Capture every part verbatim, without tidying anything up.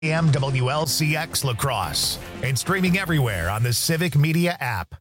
A M W L C X Lacrosse and streaming everywhere on the Civic Media app.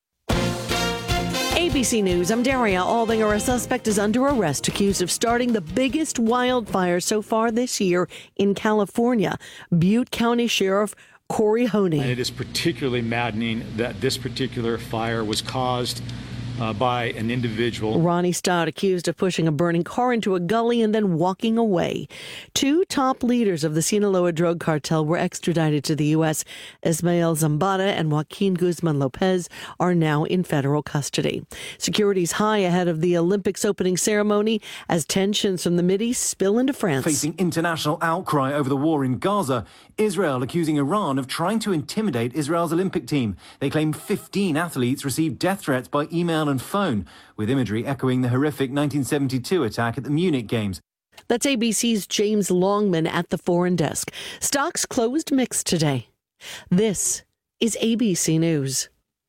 A B C News, I'm Daria Albinger. A suspect is under arrest accused of starting the biggest wildfire so far this year in California. Butte County Sheriff Corey Honey. And it is particularly maddening that this particular fire was caused Uh, by an individual. Ronnie Stott accused of pushing a burning car into a gully and then walking away. Two top leaders of the Sinaloa drug cartel were extradited to the U S Ismael Zambada and Joaquin Guzman Lopez are now in federal custody. Security's high ahead of the Olympics opening ceremony as tensions from the Mideast spill into France. Facing international outcry over the war in Gaza, Israel accusing Iran of trying to intimidate Israel's Olympic team. They claim fifteen athletes received death threats by email and phone, with imagery echoing the horrific nineteen seventy-two attack at the Munich Games. That's A B C's James Longman at the foreign desk. Stocks closed mixed today. This is A B C News.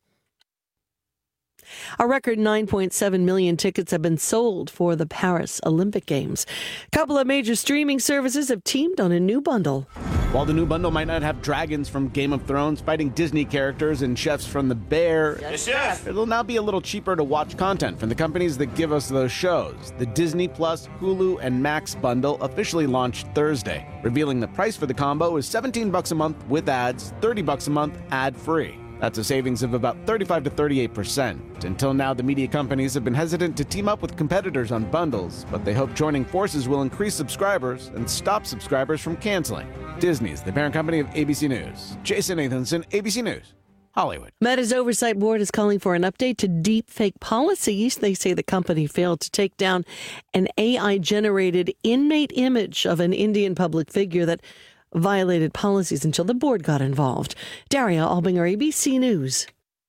A record nine point seven million tickets have been sold for the Paris Olympic Games. A couple of major streaming services have teamed on a new bundle. While the new bundle might not have dragons from Game of Thrones fighting Disney characters and chefs from The Bear, yes, chef. It'll now be a little cheaper to watch content from the companies that give us those shows. The Disney Plus, Hulu, and Max bundle officially launched Thursday, revealing the price for the combo is seventeen bucks a month with ads, thirty bucks a month ad-free. That's a savings of about thirty-five to thirty-eight percent. Until now, the media companies have been hesitant to team up with competitors on bundles, but they hope joining forces will increase subscribers and stop subscribers from canceling. Disney's the parent company of A B C News. Jason Nathanson, A B C News, Hollywood. Meta's oversight board is calling for an update to deepfake policies. They say the company failed to take down an A I-generated inmate image of an Indian public figure that violated policies until the board got involved. Daria Albinger, A B C News.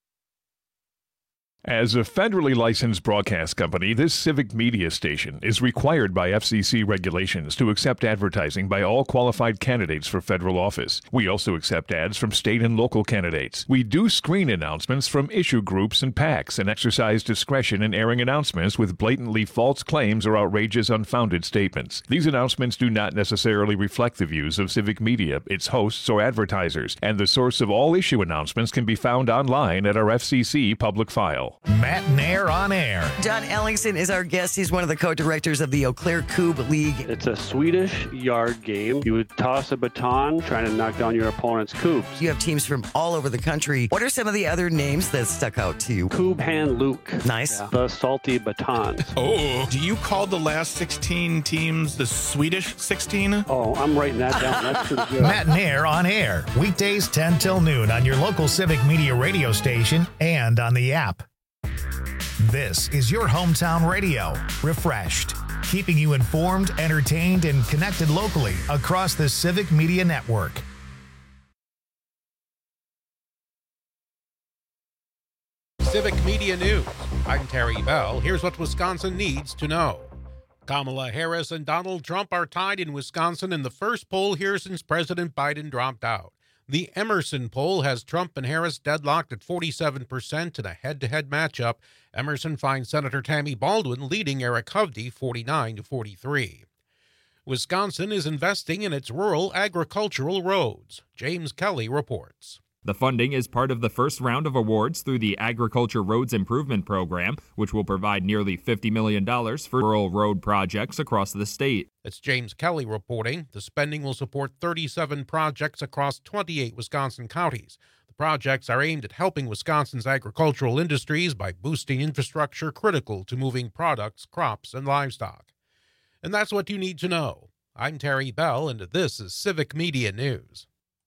As a federally licensed broadcast company, this civic media station is required by F C C regulations to accept advertising by all qualified candidates for federal office. We also accept ads from state and local candidates. We do screen announcements from issue groups and PACs and exercise discretion in airing announcements with blatantly false claims or outrageous, unfounded statements. These announcements do not necessarily reflect the views of civic media, its hosts, or advertisers, and the source of all issue announcements can be found online at our F C C public file. Matt Nair on air. John Ellingson is our guest. He's one of the co-directors of the Eau Claire Cube League. It's a Swedish yard game. You would toss a baton trying to knock down your opponent's cubes. You have teams from all over the country. What are some of the other names that stuck out to you? Cube Hand Luke. Nice. Yeah. The salty batons. Oh, do you call the last sixteen teams the Swedish sixteen? Oh, I'm writing that down. That's pretty good. Matt Nair on air. Weekdays ten till noon on your local Civic Media radio station and on the app. This is your hometown radio, refreshed, keeping you informed, entertained, and connected locally across the Civic Media Network. Civic Media News. I'm Terry Bell. Here's what Wisconsin needs to know. Kamala Harris and Donald Trump are tied in Wisconsin in the first poll here since President Biden dropped out. The Emerson poll has Trump and Harris deadlocked at forty-seven percent in a head-to-head matchup. Emerson finds Senator Tammy Baldwin leading Eric Hovde forty-nine to forty-three. Wisconsin is investing in its rural agricultural roads. James Kelly reports. The funding is part of the first round of awards through the Agriculture Roads Improvement Program, which will provide nearly fifty million dollars for rural road projects across the state. That's James Kelly reporting. The spending will support thirty-seven projects across twenty-eight Wisconsin counties. The projects are aimed at helping Wisconsin's agricultural industries by boosting infrastructure critical to moving products, crops, and livestock. And that's what you need to know. I'm Terry Bell, and this is Civic Media News.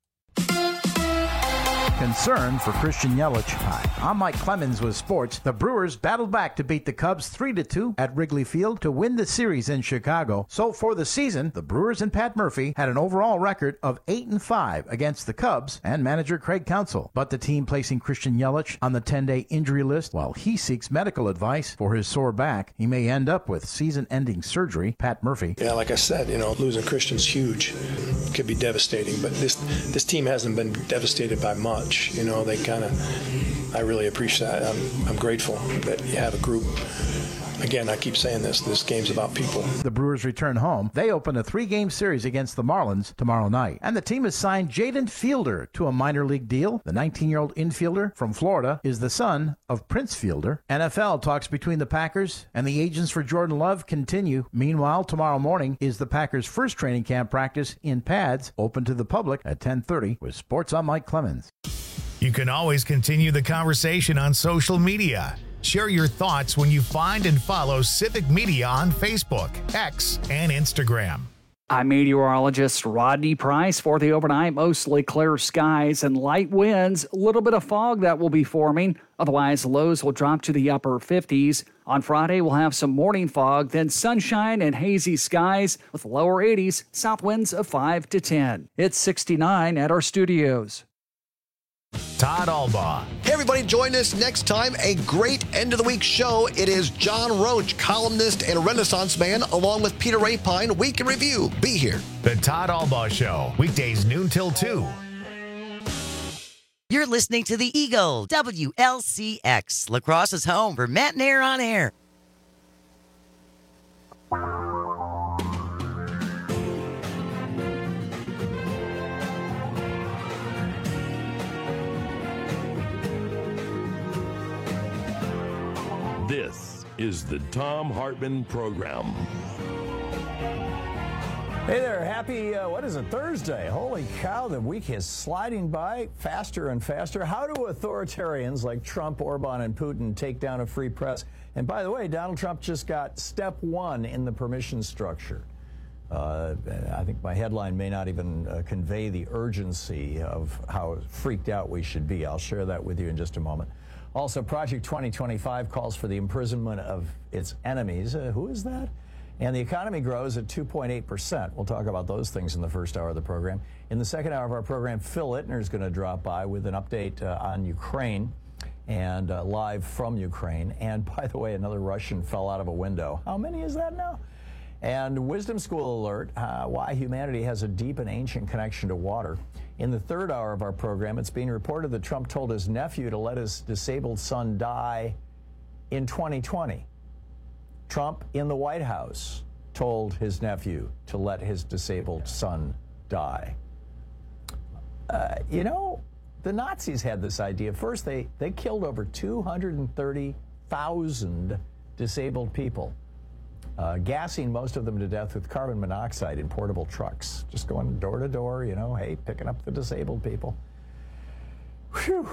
Concern for Christian Yelich. Hi, I'm Mike Clemens with sports. The Brewers battled back to beat the Cubs three to two at Wrigley Field to win the series in Chicago. So for the season, the Brewers and Pat Murphy had an overall record of eight and five against the Cubs and manager Craig Counsell. But the team placing Christian Yelich on the ten-day injury list while he seeks medical advice for his sore back. He may end up with season-ending surgery. Pat Murphy. Yeah, like I said, you know, losing Christian's huge. It could be devastating, but this this team hasn't been devastated by much. You know, they kind of, I really appreciate that. I'm, I'm grateful that you have a group again, I keep saying this, this game's about people. The Brewers return home. They open a three-game series against the Marlins tomorrow night. And the team has signed Jaden Fielder to a minor league deal. The nineteen-year-old infielder from Florida is the son of Prince Fielder. N F L talks between the Packers and the agents for Jordan Love continue. Meanwhile, tomorrow morning is the Packers' first training camp practice in pads, open to the public at ten thirty. With Sports, I'm Mike Clemens. You can always continue the conversation on social media. Share your thoughts when you find and follow Civic Media on Facebook, X, and Instagram. I'm meteorologist Rodney Price. For the overnight, mostly clear skies and light winds. A little bit of fog that will be forming. Otherwise, lows will drop to the upper fifties. On Friday, we'll have some morning fog, then sunshine and hazy skies with lower eighties, south winds of five to ten. It's sixty-nine at our studios. Todd Albaugh. Hey, everybody, join us next time. A great end of the week show. It is John Roach, columnist and Renaissance man, along with Peter Rapine. Week in Review. Be here. The Todd Albaugh Show, weekdays noon till two. You're listening to the Eagle, W L C X, La Crosse's home for Matt and Air on Air. This is the Thom Hartmann Program. Hey there, happy, uh, what is it, Thursday? Holy cow, the week is sliding by faster and faster. How do authoritarians like Trump, Orban, and Putin take down a free press? And by the way, Donald Trump just got step one in the permission structure. Uh, I think my headline may not even uh, convey the urgency of how freaked out we should be. I'll share that with you in just a moment. Also, Project twenty twenty-five calls for the imprisonment of its enemies. Uh, who is that? And the economy grows at two point eight percent. We'll talk about those things in the first hour of the program. In the second hour of our program, Phil Ittner is going to drop by with an update uh, on Ukraine and uh, live from Ukraine. And by the way, another Russian fell out of a window. How many is that now? And Wisdom School Alert, uh, why humanity has a deep and ancient connection to water. In the third hour of our program, it's being reported that Trump told his nephew to let his disabled son die in twenty twenty. Trump in the White House told his nephew to let his disabled son die. Uh, you know, the Nazis had this idea. First, they, they killed over two hundred thirty thousand disabled people. Uh, gassing most of them to death with carbon monoxide in portable trucks. Just going door to door, you know, hey, picking up the disabled people. Whew.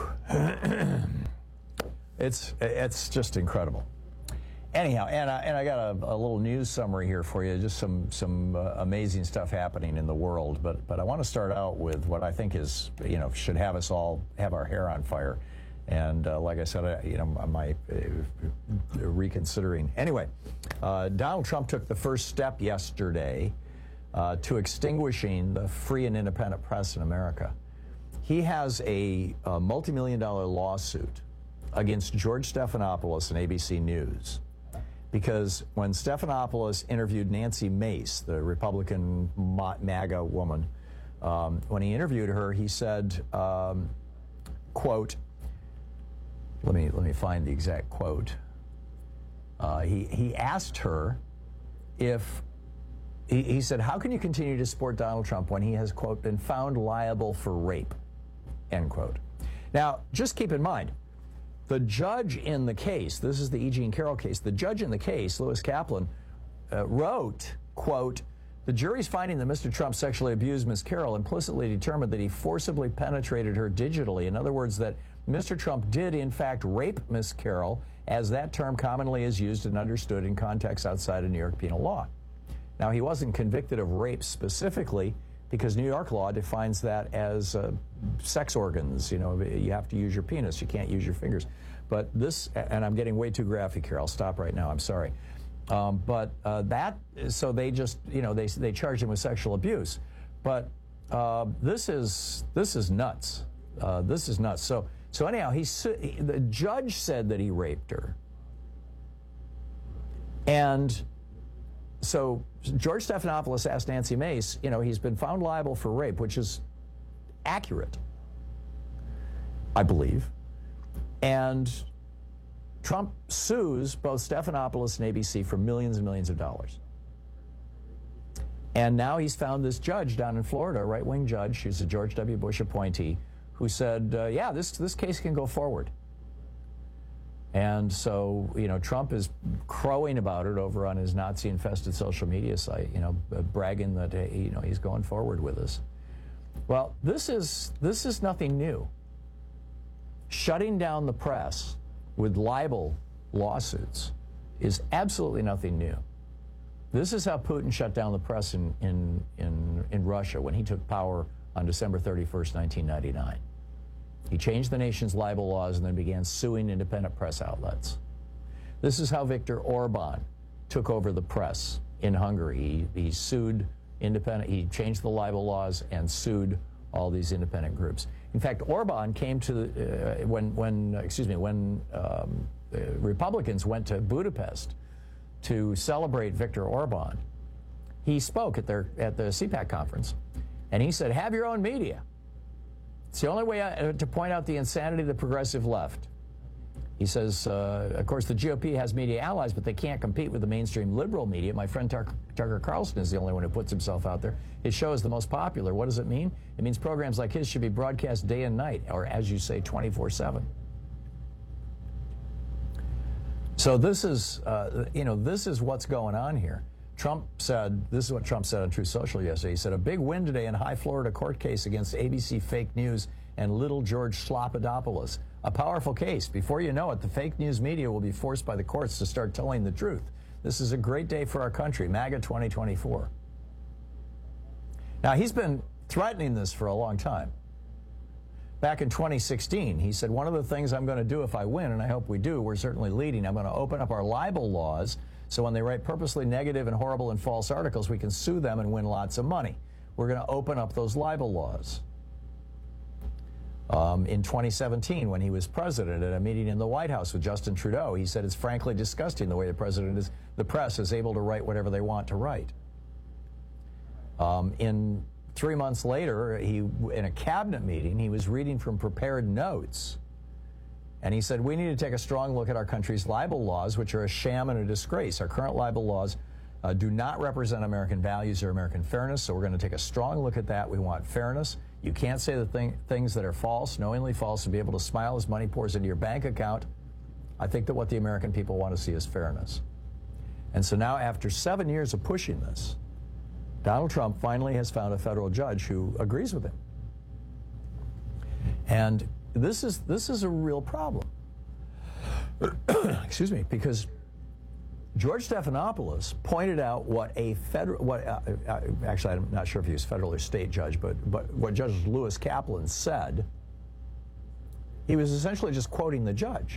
it's, it's just incredible. Anyhow, and I, and I got a, a little news summary here for you, just some, some uh, amazing stuff happening in the world. But, but I want to start out with what I think is, you know, should have us all have our hair on fire. And uh, like I said, I, you know, my uh, reconsidering. Anyway, uh, Donald Trump took the first step yesterday uh, to extinguishing the free and independent press in America. He has a, a multi-million dollar lawsuit against George Stephanopoulos and A B C News. Because when Stephanopoulos interviewed Nancy Mace, the Republican MAGA woman, um, when he interviewed her, he said, um, quote, Let me let me find the exact quote. Uh, he he asked her if he, he said, "How can you continue to support Donald Trump when he has, quote, been found liable for rape?" End quote. Now, just keep in mind, the judge in the case, this is the E. Jean Carroll case, the judge in the case, Lewis Kaplan, uh, wrote, quote, "The jury's finding that Mister Trump sexually abused Miz Carroll implicitly determined that he forcibly penetrated her digitally. In other words, that Mister Trump did, in fact, rape Miz Carroll, as that term commonly is used and understood in contexts outside of New York penal law." Now, he wasn't convicted of rape specifically because New York law defines that as uh, sex organs. You know, you have to use your penis. You can't use your fingers. But this, and I'm getting way too graphic here. I'll stop right now. I'm sorry. Um, but uh, that, so they just, you know, they they charged him with sexual abuse. But uh, this is this is nuts. Uh, this is nuts. So. So anyhow, he, the judge said that he raped her. And so George Stephanopoulos asked Nancy Mace, you know, he's been found liable for rape, which is accurate, I believe. And Trump sues both Stephanopoulos and A B C for millions and millions of dollars. And now he's found this judge down in Florida, a right-wing judge, who's a George W. Bush appointee, who said, uh, yeah, this, this case can go forward. And so, you know, Trump is crowing about it over on his Nazi-infested social media site, you know, bragging that, you know, he's going forward with this. Well, this is, this is nothing new. Shutting down the press with libel lawsuits is absolutely nothing new. This is how Putin shut down the press in, in, in, in Russia when he took power on December thirty-first, nineteen ninety-nine. He changed the nation's libel laws and then began suing independent press outlets. This is how Viktor Orban took over the press in Hungary. He, he sued independent, he changed the libel laws and sued all these independent groups. In fact, Orban came to, the, uh, when, when, excuse me, when um, uh, Republicans went to Budapest to celebrate Viktor Orban, he spoke at, their, at the C PAC conference, and he said, have your own media. It's the only way I, to point out the insanity of the progressive left. He says, uh, of course, the G O P has media allies, but they can't compete with the mainstream liberal media. My friend Tucker, Tucker Carlson is the only one who puts himself out there. His show is the most popular. What does it mean? It means programs like his should be broadcast day and night, or as you say, twenty-four seven. So this is, uh, you know, this is what's going on here. Trump said, this is what Trump said on Truth Social yesterday. He said, a big win today in high Florida court case against A B C fake news and little George Schlopadopoulos. A powerful case. Before you know it, the fake news media will be forced by the courts to start telling the truth. This is a great day for our country, MAGA twenty twenty-four. Now, he's been threatening this for a long time. Back in twenty sixteen, he said, one of the things I'm going to do if I win, and I hope we do, we're certainly leading, I'm going to open up our libel laws so when they write purposely negative and horrible and false articles, we can sue them and win lots of money. We're going to open up those libel laws. Um, in twenty seventeen, when he was president at a meeting in the White House with Justin Trudeau, he said it's frankly disgusting the way the president is, the press is able to write whatever they want to write. Um, in three months later, he, in a cabinet meeting, he was reading from prepared notes, and he said, we need to take a strong look at our country's libel laws, which are a sham and a disgrace. Our current libel laws uh, do not represent American values or American fairness, so we're going to take a strong look at that. We want fairness. You can't say the thing, things that are false, knowingly false, and be able to smile as money pours into your bank account. I think that what the American people want to see is fairness. And so now, after seven years of pushing this, Donald Trump finally has found a federal judge who agrees with him. And this is, this is a real problem. Excuse me, because George Stephanopoulos pointed out what a federal, what, uh, uh, actually I'm not sure if he was federal or state judge, but, but what Judge Lewis Kaplan said, he was essentially just quoting the judge.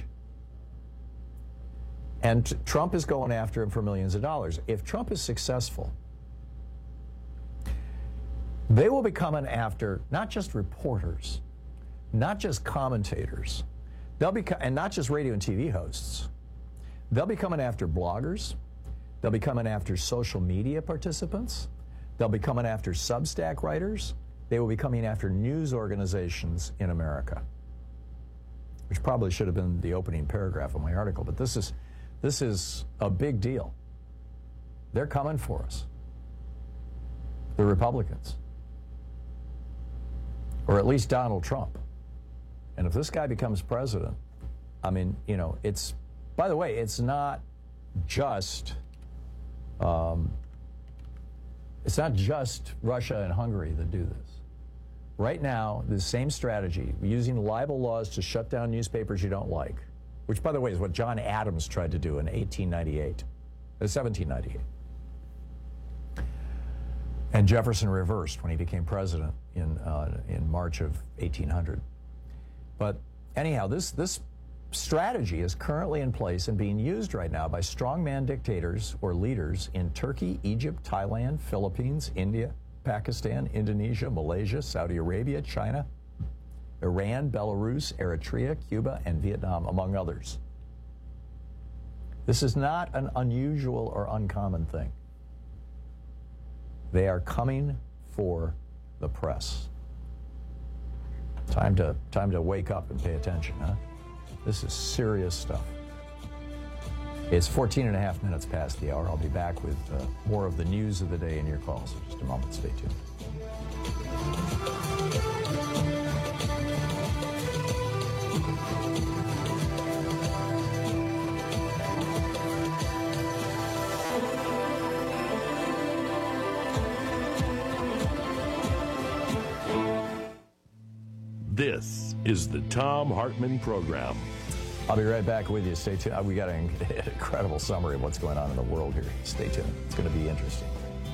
And t- Trump is going after him for millions of dollars. If Trump is successful, they will be coming after not just reporters, not just commentators, they'll be, co- and not just radio and T V hosts. They'll be coming after bloggers. They'll be coming after social media participants. They'll be coming after Substack writers. They will be coming after news organizations in America, which probably should have been the opening paragraph of my article, but this is, this is a big deal. They're coming for us, the Republicans, or at least Donald Trump. And if this guy becomes president, I mean, you know, it's, by the way, it's not just, um, it's not just Russia and Hungary that do this. Right now, the same strategy, using libel laws to shut down newspapers you don't like, which, by the way, is what John Adams tried to do in eighteen ninety-eight, uh, seventeen ninety-eight. And Jefferson reversed when he became president in, uh, in March of eighteen hundred. But anyhow, this, this strategy is currently in place and being used right now by strongman dictators or leaders in Turkey, Egypt, Thailand, Philippines, India, Pakistan, Indonesia, Malaysia, Saudi Arabia, China, Iran, Belarus, Eritrea, Cuba, and Vietnam, among others. This is not an unusual or uncommon thing. They are coming for the press. Time to, time to wake up and pay attention, huh? This is serious stuff. It's fourteen and a half minutes past the hour. I'll be back with uh, more of the news of the day in your calls in just a moment. Stay tuned. This is the Thom Hartmann Program. I'll be right back with you. Stay tuned. We got an incredible summary of what's going on in the world here. Stay tuned. It's going to be interesting.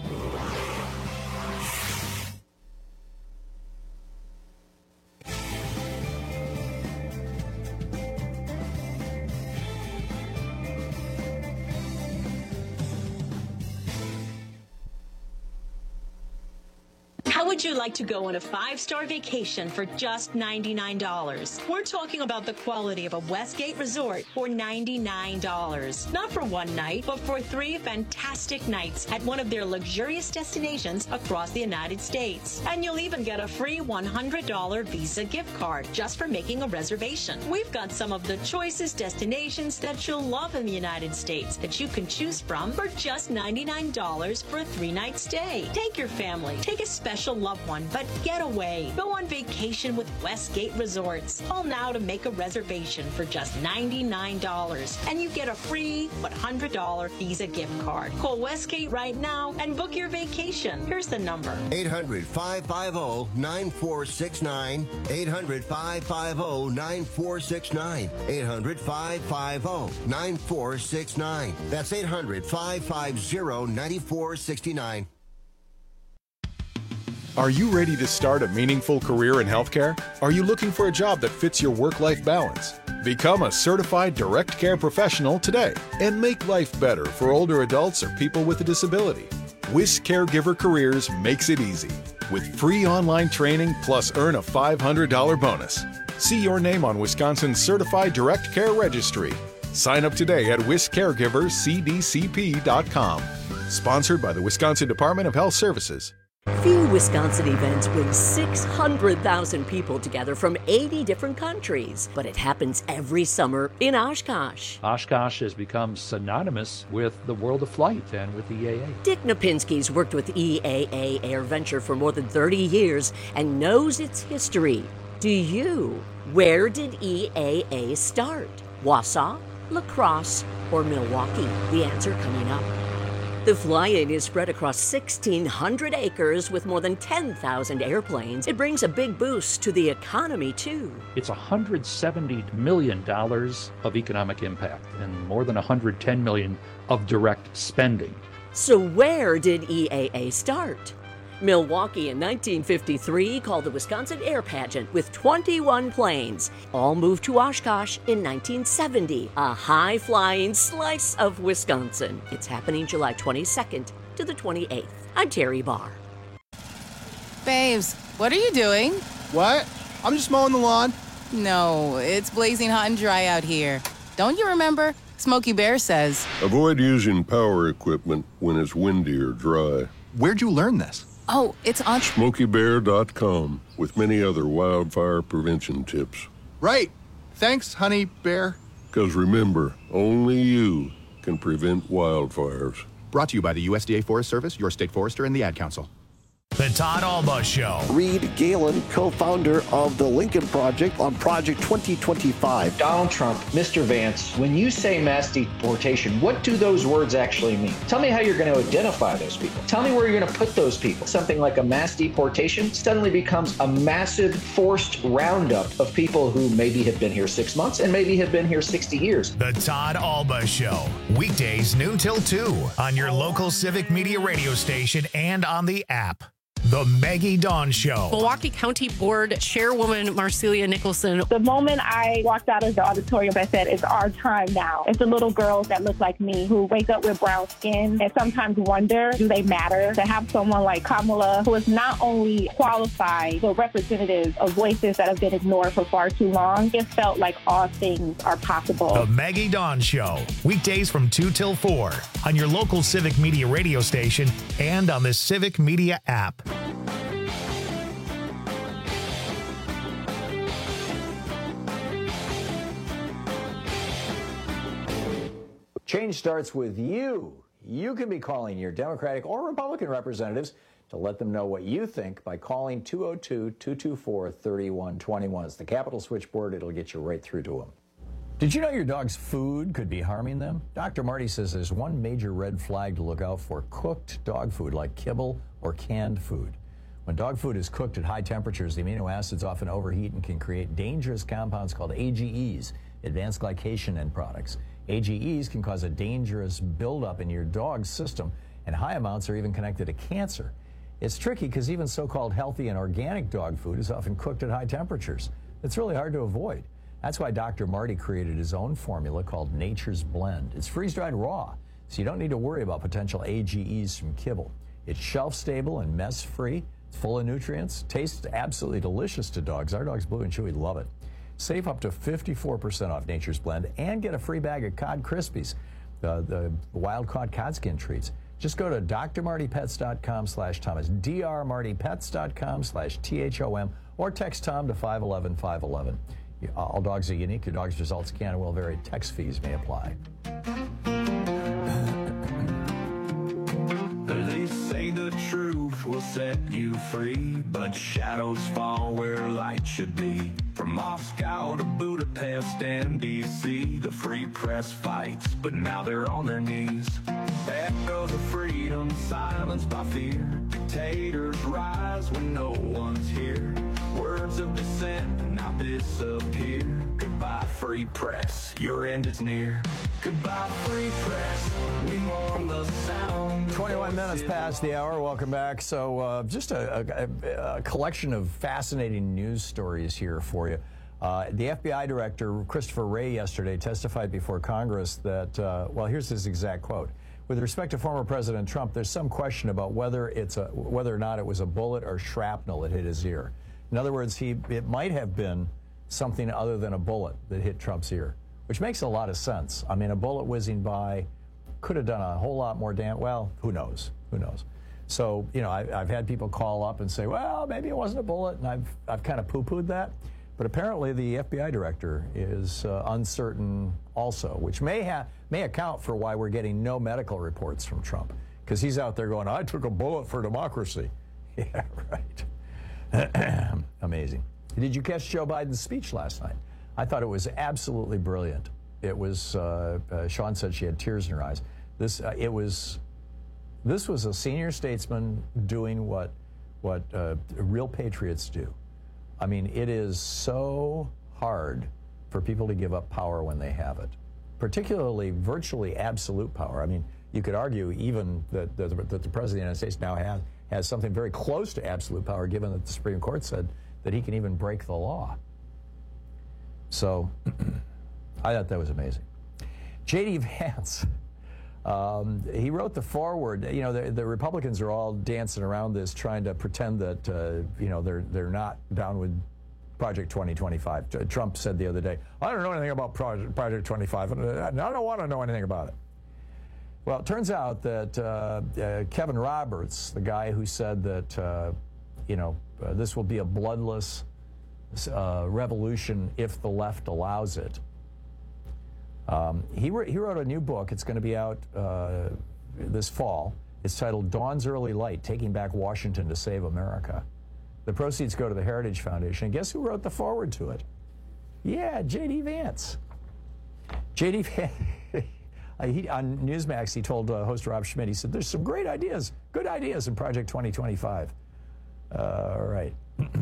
How would you like to go on a five-star vacation for just ninety-nine dollars? We're talking about the quality of a Westgate resort for ninety-nine dollars. Not for one night, but for three fantastic nights at one of their luxurious destinations across the United States. And you'll even get a free one hundred dollars Visa gift card just for making a reservation. We've got some of the choicest destinations that you'll love in the United States that you can choose from for just ninety-nine dollars for a three-night stay. Take your family, take a special loved one, but get away. Go on vacation with Westgate Resorts. Call now to make a reservation for just ninety-nine dollars, and you get a free one hundred dollars Visa gift card. Call Westgate right now and book your vacation. Here's the number. eight hundred, five five zero, nine four six nine. eight hundred, five five zero, nine four six nine. eight hundred, five five zero, nine four six nine. That's eight hundred, five five zero, nine four six nine. Are you ready to start a meaningful career in healthcare? Are you looking for a job that fits your work-life balance? Become a certified direct care professional today and make life better for older adults or people with a disability. Wisc Caregiver Careers makes it easy with free online training plus earn a five hundred dollars bonus. See your name on Wisconsin's Certified Direct Care Registry. Sign up today at wisc caregiver c d c p dot com. Sponsored by the Wisconsin Department of Health Services. Few Wisconsin events bring six hundred thousand people together from eighty different countries, but it happens every summer in Oshkosh. Oshkosh has become synonymous with the world of flight and with E A A. Dick Napinski's worked with E A A AirVenture for more than thirty years and knows its history. Do you? Where did E A A start? Wausau, La Crosse, or Milwaukee? The answer coming up. The fly-in is spread across sixteen hundred acres with more than ten thousand airplanes. It brings a big boost to the economy, too. It's one hundred seventy million dollars of economic impact and more than one hundred ten million dollars of direct spending. So where did E A A start? Milwaukee in nineteen fifty-three called the Wisconsin Air Pageant with twenty-one planes. All moved to Oshkosh in nineteen seventy, a high-flying slice of Wisconsin. It's happening July twenty-second to the twenty-eighth. I'm Terry Barr. Babes, what are you doing? What? I'm just mowing the lawn. No, it's blazing hot and dry out here. Don't you remember? Smokey Bear says. Avoid using power equipment when it's windy or dry. Where'd you learn this? Oh, it's on smokey bear dot com with many other wildfire prevention tips. Right. Thanks, Honey Bear. Because remember, only you can prevent wildfires. Brought to you by the U S D A Forest Service, your state forester, and the Ad Council. The Todd Alba Show. Reed Galen, co-founder of the Lincoln Project on Project twenty twenty-five. Donald Trump, Mister Vance, when you say mass deportation, what do those words actually mean? Tell me how you're going to identify those people. Tell me where you're going to put those people. Something like a mass deportation suddenly becomes a massive forced roundup of people who maybe have been here six months and maybe have been here sixty years. The Todd Alba Show. Weekdays noon till two on your local Civic Media radio station and on the app. The Maggie Dawn Show. Milwaukee County Board Chairwoman Marcelia Nicholson. The moment I walked out of the auditorium, I said, it's our time now. It's the little girls that look like me who wake up with brown skin and sometimes wonder, do they matter? To have someone like Kamala, who is not only qualified, but representative of voices that have been ignored for far too long, it felt like all things are possible. The Maggie Dawn Show. Weekdays from two till four on your local Civic Media radio station and on the Civic Media app. Change starts with you. You can be calling your Democratic or Republican representatives to let them know what you think by calling two oh two, two two four, three one two one. It's the Capitol switchboard. It'll get you right through to them. Did you know your dog's food could be harming them? Doctor Marty says there's one major red flag to look out for: cooked dog food like kibble or canned food. When dog food is cooked at high temperatures, the amino acids often overheat and can create dangerous compounds called A G Es, advanced glycation end products. A G Es can cause a dangerous buildup in your dog's system, and high amounts are even connected to cancer. It's tricky because even so-called healthy and organic dog food is often cooked at high temperatures. It's really hard to avoid. That's why Doctor Marty created his own formula called Nature's Blend. It's freeze-dried raw, so you don't need to worry about potential A G Es from kibble. It's shelf-stable and mess-free. It's full of nutrients. Tastes absolutely delicious to dogs. Our dogs, Blue and Chewy, love it. Save up to fifty-four percent off Nature's Blend and get a free bag of Cod Krispies, uh, the wild-caught cod skin treats. Just go to d r marty pets dot com slash Thomas, d r marty pets dot com slash T H O M, or text Tom to five one one, five one one. All dogs are unique. Your dog's results can and will vary. Text fees may apply. They say the truth will set you free, but shadows fall where light should be. From Moscow to Budapest and D C, the free press fights, but now they're on their knees. Echoes of freedom silenced by fear. Dictators rise when no one's here. Words of dissent now disappear. Goodbye, free press, your end is near. Goodbye, free press, we mourn the sound. twenty-one minutes past the hour. Welcome back. So uh, just a, a, a collection of fascinating news stories here for you. Uh, the F B I director, Christopher Wray, yesterday testified before Congress that, uh, well, here's his exact quote. With respect to former President Trump, there's some question about whether it's a, whether or not it was a bullet or shrapnel that hit his ear. In other words, he it might have been something other than a bullet that hit Trump's ear, which makes a lot of sense. I mean, a bullet whizzing by could have done a whole lot more damage. Well, who knows? Who knows? So, you know, I, I've had people call up and say, well, maybe it wasn't a bullet, and I've, I've kind of poo-pooed that. But apparently the F B I director is uh, uncertain also, which may, ha- may account for why we're getting no medical reports from Trump, because he's out there going, I took a bullet for democracy. Yeah, right. Amazing. Did you catch Joe Biden's speech last night? I thought it was absolutely brilliant. It was, uh, uh, Sean said she had tears in her eyes. This, uh, it was, this was a senior statesman doing what, what uh, real patriots do. I mean, it is so hard for people to give up power when they have it, particularly virtually absolute power. I mean, you could argue even that, that, that the President of the United States now has, has something very close to absolute power, given that the Supreme Court said that he can even break the law. So I thought that was amazing. J D Vance, um, he wrote the foreword. You know, the, the Republicans are all dancing around this, trying to pretend that, uh, you know, they're, they're not down with Project twenty twenty-five. Trump said the other day, I don't know anything about Project, Project twenty-five. I don't want to know anything about it. Well, it turns out that uh, uh, Kevin Roberts, the guy who said that, uh, you know, uh, this will be a bloodless uh, revolution if the left allows it, um, he, re- he wrote a new book. It's going to be out uh, this fall. It's titled Dawn's Early Light, Taking Back Washington to Save America. The proceeds go to the Heritage Foundation. And guess who wrote the foreword to it? Yeah, J D Vance. J D Vance. He, on Newsmax, he told uh, host Rob Schmidt, he said, there's some great ideas, good ideas in Project twenty twenty-five. Uh, all right.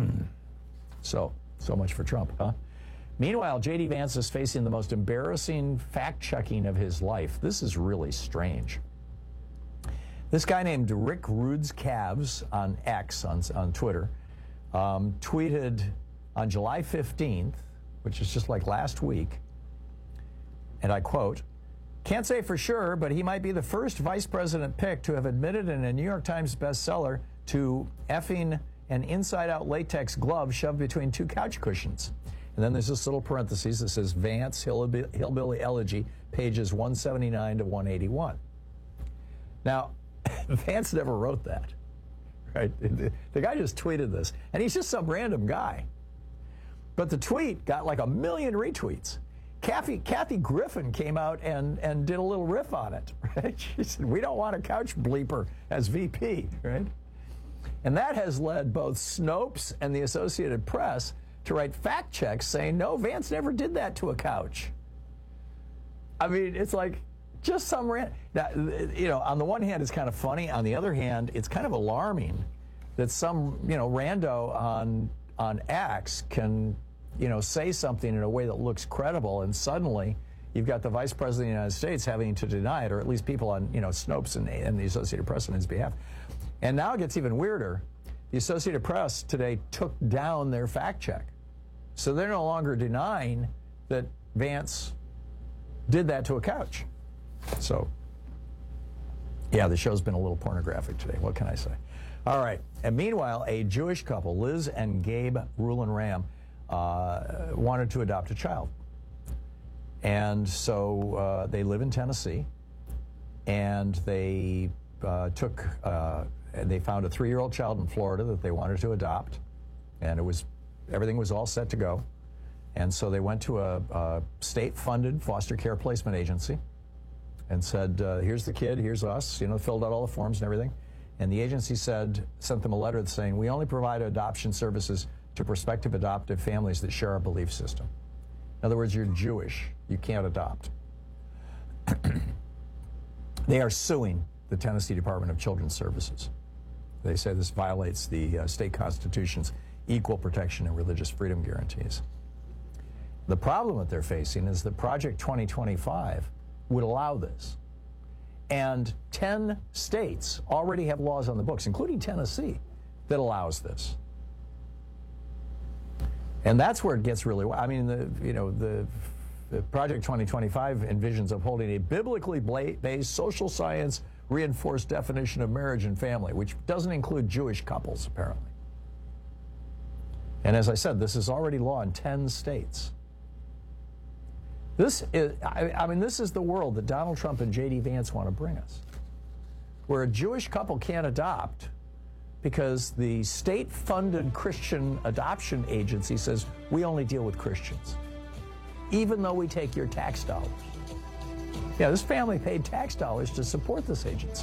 so, so much for Trump, huh? Meanwhile, J D Vance is facing the most embarrassing fact-checking of his life. This is really strange. This guy named Rick Rude's Calves on X, on, on Twitter, um, tweeted on July fifteenth, which is just like last week, and I quote, can't say for sure, but he might be the first vice president pick to have admitted in a New York Times bestseller to effing an inside-out latex glove shoved between two couch cushions. And then there's this little parenthesis that says Vance Hillbilly, Hillbilly Elegy, pages one seventy-nine to one eighty-one. Now, Vance never wrote that, right? The, the guy just tweeted this, and he's just some random guy. But the tweet got like a million retweets. Kathy, Kathy Griffin came out and, and did a little riff on it, right? She said, we don't want a couch bleeper as V P, right? And that has led both Snopes and the Associated Press to write fact checks saying, no, Vance never did that to a couch. I mean, it's like just some rant. Now, you know, on the one hand, it's kind of funny. On the other hand, it's kind of alarming that some, you know, rando on on X can, you know, say something in a way that looks credible, and suddenly you've got the Vice President of the United States having to deny it, or at least people on, you know, Snopes and, and the Associated Press on his behalf. And now it gets even weirder. The Associated Press today took down their fact check. So they're no longer denying that Vance did that to a couch. So, yeah, the show's been a little pornographic today. What can I say? All right. And meanwhile, a Jewish couple, Liz and Gabe Rulin Ram, uh, wanted to adopt a child. And so uh, they live in Tennessee, and they uh, took, uh, they found a three-year-old child in Florida that they wanted to adopt, and it was, everything was all set to go. And so they went to a, a state-funded foster care placement agency and said, uh, here's the kid, here's us, you know, filled out all the forms and everything. And the agency said, sent them a letter saying, we only provide adoption services to prospective adoptive families that share our belief system. In other words, you're Jewish, you can't adopt. They are suing the Tennessee Department of Children's Services. They say this violates the uh, state constitution's equal protection and religious freedom guarantees. The problem that they're facing is that Project twenty twenty-five would allow this. And ten states already have laws on the books, including Tennessee, that allows this. And that's where it gets really, I mean, the, you know, the, the Project twenty twenty-five envisions upholding a biblically based social science reinforced definition of marriage and family, which doesn't include Jewish couples, apparently. And as I said, this is already law in ten states. This is, I, I mean, this is the world that Donald Trump and J D Vance want to bring us, where a Jewish couple can't adopt because the state-funded Christian adoption agency says, we only deal with Christians, even though we take your tax dollars. Yeah, this family paid tax dollars to support this agency.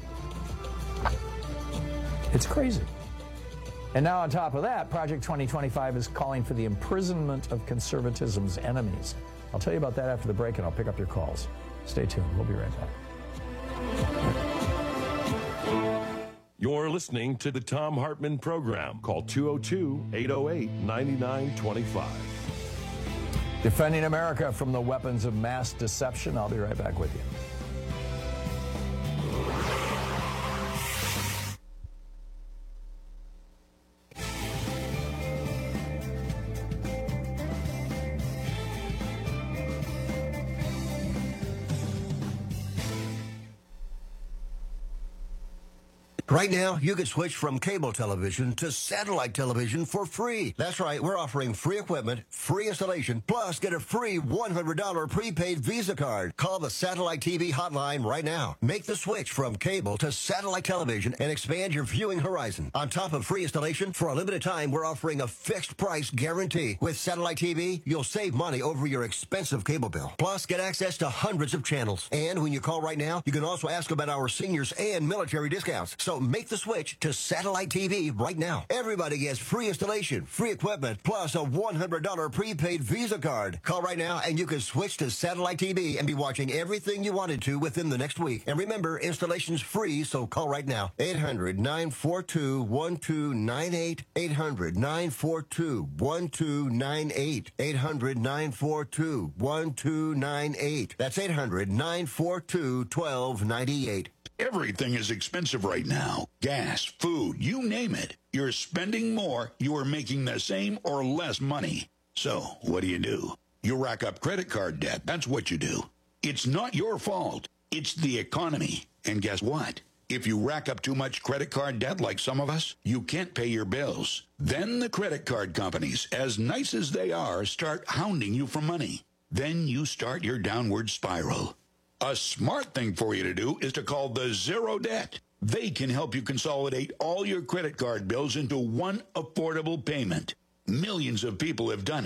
It's crazy. And now on top of that, Project twenty twenty-five is calling for the imprisonment of conservatism's enemies. I'll tell you about that after the break, and I'll pick up your calls. Stay tuned. We'll be right back. You're listening to the Thom Hartmann Program. Call two oh two, eight oh eight, nine nine two five. Defending America from the weapons of mass deception. I'll be right back with you. Right now, you can switch from cable television to satellite television for free. That's right, we're offering free equipment, free installation, plus get a free one hundred dollars prepaid Visa card. Call the Satellite T V hotline right now. Make the switch from cable to satellite television and expand your viewing horizon. On top of free installation, for a limited time, we're offering a fixed price guarantee. With Satellite T V, you'll save money over your expensive cable bill. Plus, get access to hundreds of channels. And when you call right now, you can also ask about our seniors and military discounts. So make the switch to Satellite T V right now. Everybody gets free installation, free equipment, plus a one hundred dollars prepaid Visa card. Call right now and you can switch to Satellite T V and be watching everything you wanted to within the next week. And remember, installation's free, so call right now. eight hundred, nine four two, one two nine eight. eight hundred, nine four two, one two nine eight. eight hundred, nine four two, one two nine eight. That's eight hundred, nine four two, one two nine eight. Everything is expensive right now. Gas, food, you name it. You're spending more, you are making the same or less money. So, what do you do? You rack up credit card debt. That's what you do. It's not your fault. It's the economy. And guess what? If you rack up too much credit card debt like some of us, you can't pay your bills. Then the credit card companies, as nice as they are, start hounding you for money. Then you start your downward spiral. A smart thing for you to do is to call the Zero Debt. They can help you consolidate all your credit card bills into one affordable payment. Millions of people have done it.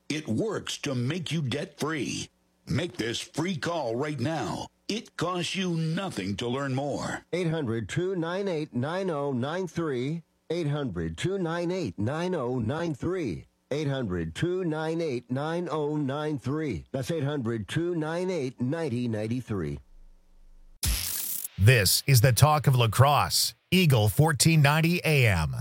It works to make you debt-free. Make this free call right now. It costs you nothing to learn more. eight hundred, two nine eight, nine oh nine three. eight hundred, two nine eight, nine oh nine three. eight hundred, two nine eight, nine oh nine three. That's eight hundred, two nine eight, nine oh nine three. This is the talk of La Crosse. Eagle fourteen ninety A M.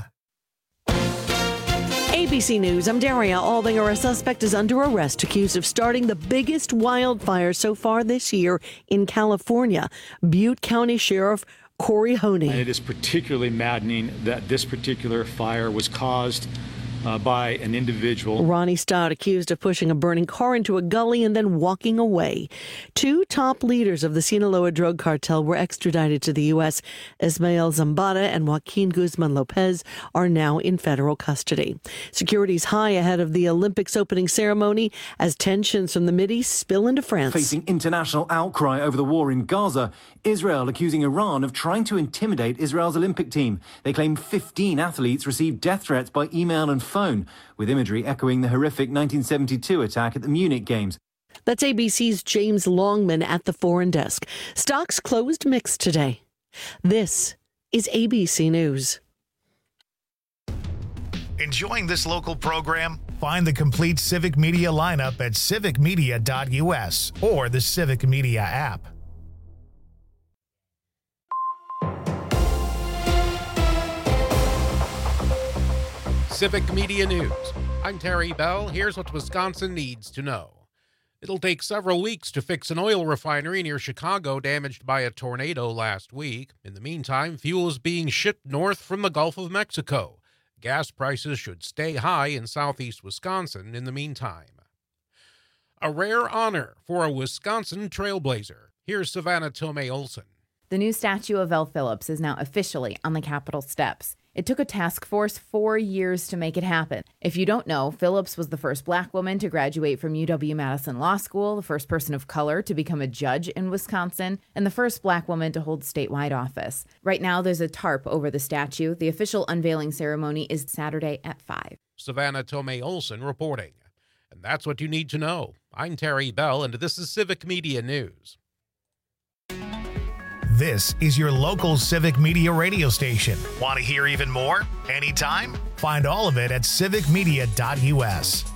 A B C News, I'm Daria Aldinger. A suspect is under arrest accused of starting the biggest wildfire so far this year in California. Butte County Sheriff Corey Honey. And it is particularly maddening that this particular fire was caused uh, by an individual. Ronnie Stott accused of pushing a burning car into a gully and then walking away. Two top leaders of the Sinaloa drug cartel were extradited to the U S Ismael Zambada and Joaquin Guzman Lopez are now in federal custody. Security's high ahead of the Olympics opening ceremony as tensions from the Mideast spill into France. Facing international outcry over the war in Gaza, Israel accusing Iran of trying to intimidate Israel's Olympic team. They claim fifteen athletes received death threats by email and phone, with imagery echoing the horrific nineteen seventy-two attack at the Munich Games. That's A B C's James Longman at the foreign desk. Stocks closed mixed today. This is A B C News. Enjoying this local program? Find the complete Civic Media lineup at civic media dot U S or the Civic Media app. Civic Media News. I'm Terry Bell. Here's what Wisconsin needs to know. It'll take several weeks to fix an oil refinery near Chicago damaged by a tornado last week. In the meantime, fuel is being shipped north from the Gulf of Mexico. Gas prices should stay high in southeast Wisconsin in the meantime. A rare honor for a Wisconsin trailblazer. Here's Savannah Tomei Olson. The new statue of Elle Phillips is now officially on the Capitol steps. It took a task force four years to make it happen. If you don't know, Phillips was the first black woman to graduate from U W-Madison Law School, the first person of color to become a judge in Wisconsin, and the first black woman to hold statewide office. Right now, there's a tarp over the statue. The official unveiling ceremony is Saturday at five. Savannah Tomei Olson reporting. And that's what you need to know. I'm Terry Bell, and this is Civic Media News. This is your local Civic Media radio station. Want to hear even more? Anytime? Find all of it at civic media dot U S.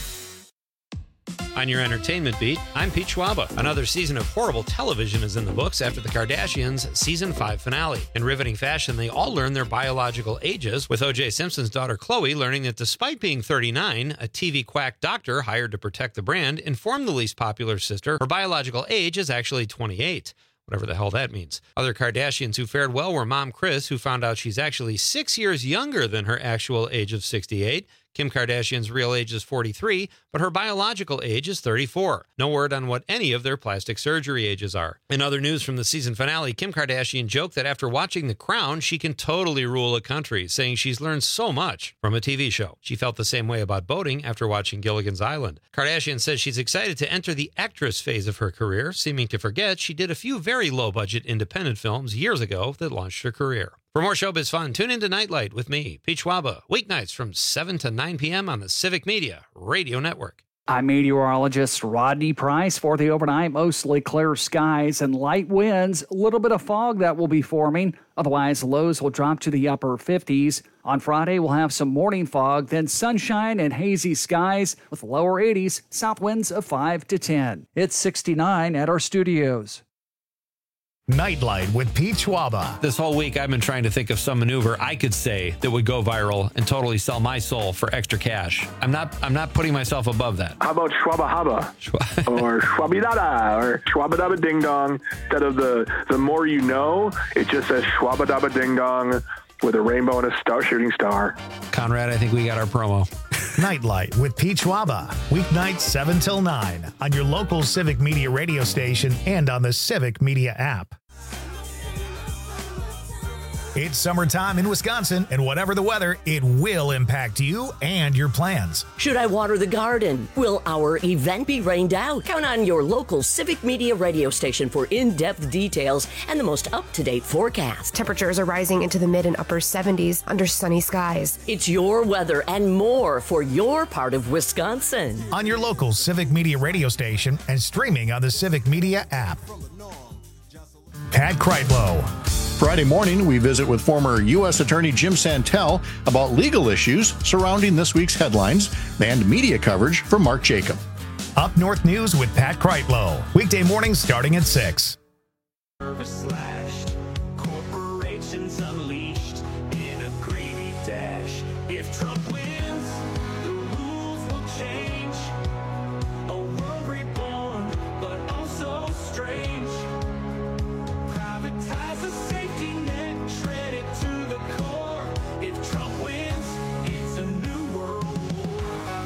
On your entertainment beat, I'm Pete Schwaba. Another season of horrible television is in the books after the Kardashians' season five finale. In riveting fashion, they all learn their biological ages, with O J Simpson's daughter Khloe learning that despite being thirty-nine, a T V quack doctor hired to protect the brand informed the least popular sister her biological age is actually twenty-eight. Whatever the hell that means. Other Kardashians who fared well were mom Kris, who found out she's actually six years younger than her actual age of sixty-eight. Kim Kardashian's real age is forty-three, but her biological age is thirty-four. No word on what any of their plastic surgery ages are. In other news from the season finale, Kim Kardashian joked that after watching The Crown, she can totally rule a country, saying she's learned so much from a T V show. She felt the same way about boating after watching Gilligan's Island. Kardashian says she's excited to enter the actress phase of her career, seeming to forget she did a few very low-budget independent films years ago that launched her career. For more showbiz fun, tune into Nightlight with me, Pete Schwaba, weeknights from seven to nine p.m. on the Civic Media Radio Network. I'm meteorologist Rodney Price. For the overnight, mostly clear skies and light winds. A little bit of fog that will be forming. Otherwise, lows will drop to the upper fifties. On Friday, we'll have some morning fog, then sunshine and hazy skies with lower eighties, south winds of five to ten. It's sixty-nine at our studios. Nightlight with Pete Schwaba. This whole week, I've been trying to think of some maneuver I could say that would go viral and totally sell my soul for extra cash. I'm not I'm not putting myself above that. How about Schwaba Haba? Or Schwabidada? Or Schwabadaba Ding Dong? Instead of the, the more you know, it just says Schwabadaba Ding Dong with a rainbow and a star shooting star. Conrad, I think we got our promo. Nightlight with Pete Schwaba. Weeknights seven till nine on your local Civic Media radio station and on the Civic Media app. It's summertime in Wisconsin, and whatever the weather, it will impact you and your plans. Should I water the garden? Will our event be rained out? Count on your local Civic Media radio station for in-depth details and the most up-to-date forecast. Temperatures are rising into the mid and upper seventies under sunny skies. It's your weather and more for your part of Wisconsin. On your local Civic Media radio station and streaming on the Civic Media app. Pat Kreitlow. Friday morning, we visit with former U S Attorney Jim Santel about legal issues surrounding this week's headlines and media coverage from Mark Jacob. Up North News with Pat Kreitlow. Weekday mornings starting at six. Slashed, corporations unleashed in a greedy dash. If Trump wins, the rules will change. A world reborn, but also strange. Privatize the safety net, shred it to the core. If Trump wins, it's a new world war.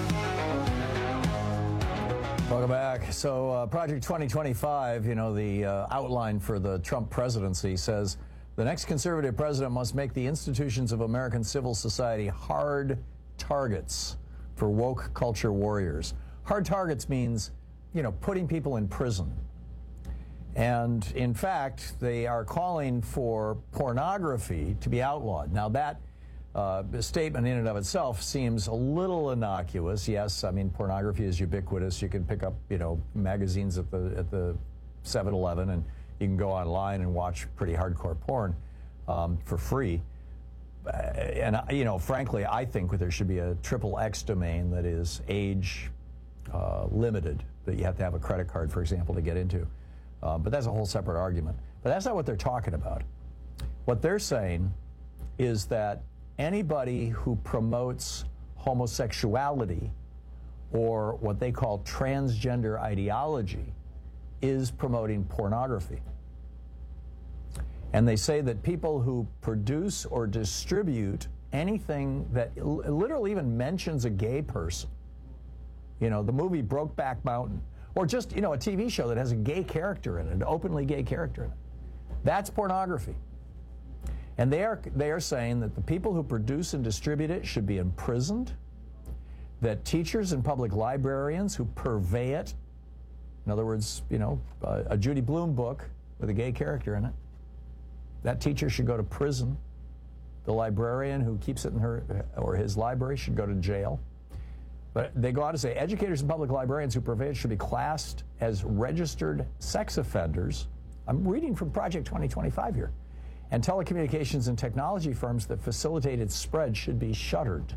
Welcome back. So uh, Project twenty twenty-five, you know, the uh, outline for the Trump presidency says the next conservative president must make the institutions of American civil society hard targets for woke culture warriors. Hard targets means, you know, putting people in prison. And in fact, they are calling for pornography to be outlawed. Now that uh, statement in and of itself seems a little innocuous. Yes, I mean, pornography is ubiquitous. You can pick up, you know, magazines at the at the seven eleven, and you can go online and watch pretty hardcore porn um, for free. Uh, and, you know, frankly, I think there should be a triple X domain that is age uh, limited, that you have to have a credit card, for example, to get into. Uh, but that's a whole separate argument. But that's not what they're talking about. What they're saying is that anybody who promotes homosexuality or what they call transgender ideology is promoting pornography. And they say that people who produce or distribute anything that literally even mentions a gay person, you know, the movie Brokeback Mountain, or just, you know, a T V show that has a gay character in it, an openly gay character in it. That's pornography. And they are, they are saying that the people who produce and distribute it should be imprisoned, that teachers and public librarians who purvey it, in other words, you know, a, a Judy Blume book with a gay character in it, that teacher should go to prison. The librarian who keeps it in her or his library should go to jail. But they go on to say educators and public librarians who purvey it should be classed as registered sex offenders. I'm reading from Project twenty twenty-five here. And telecommunications and technology firms that facilitate its spread should be shuttered.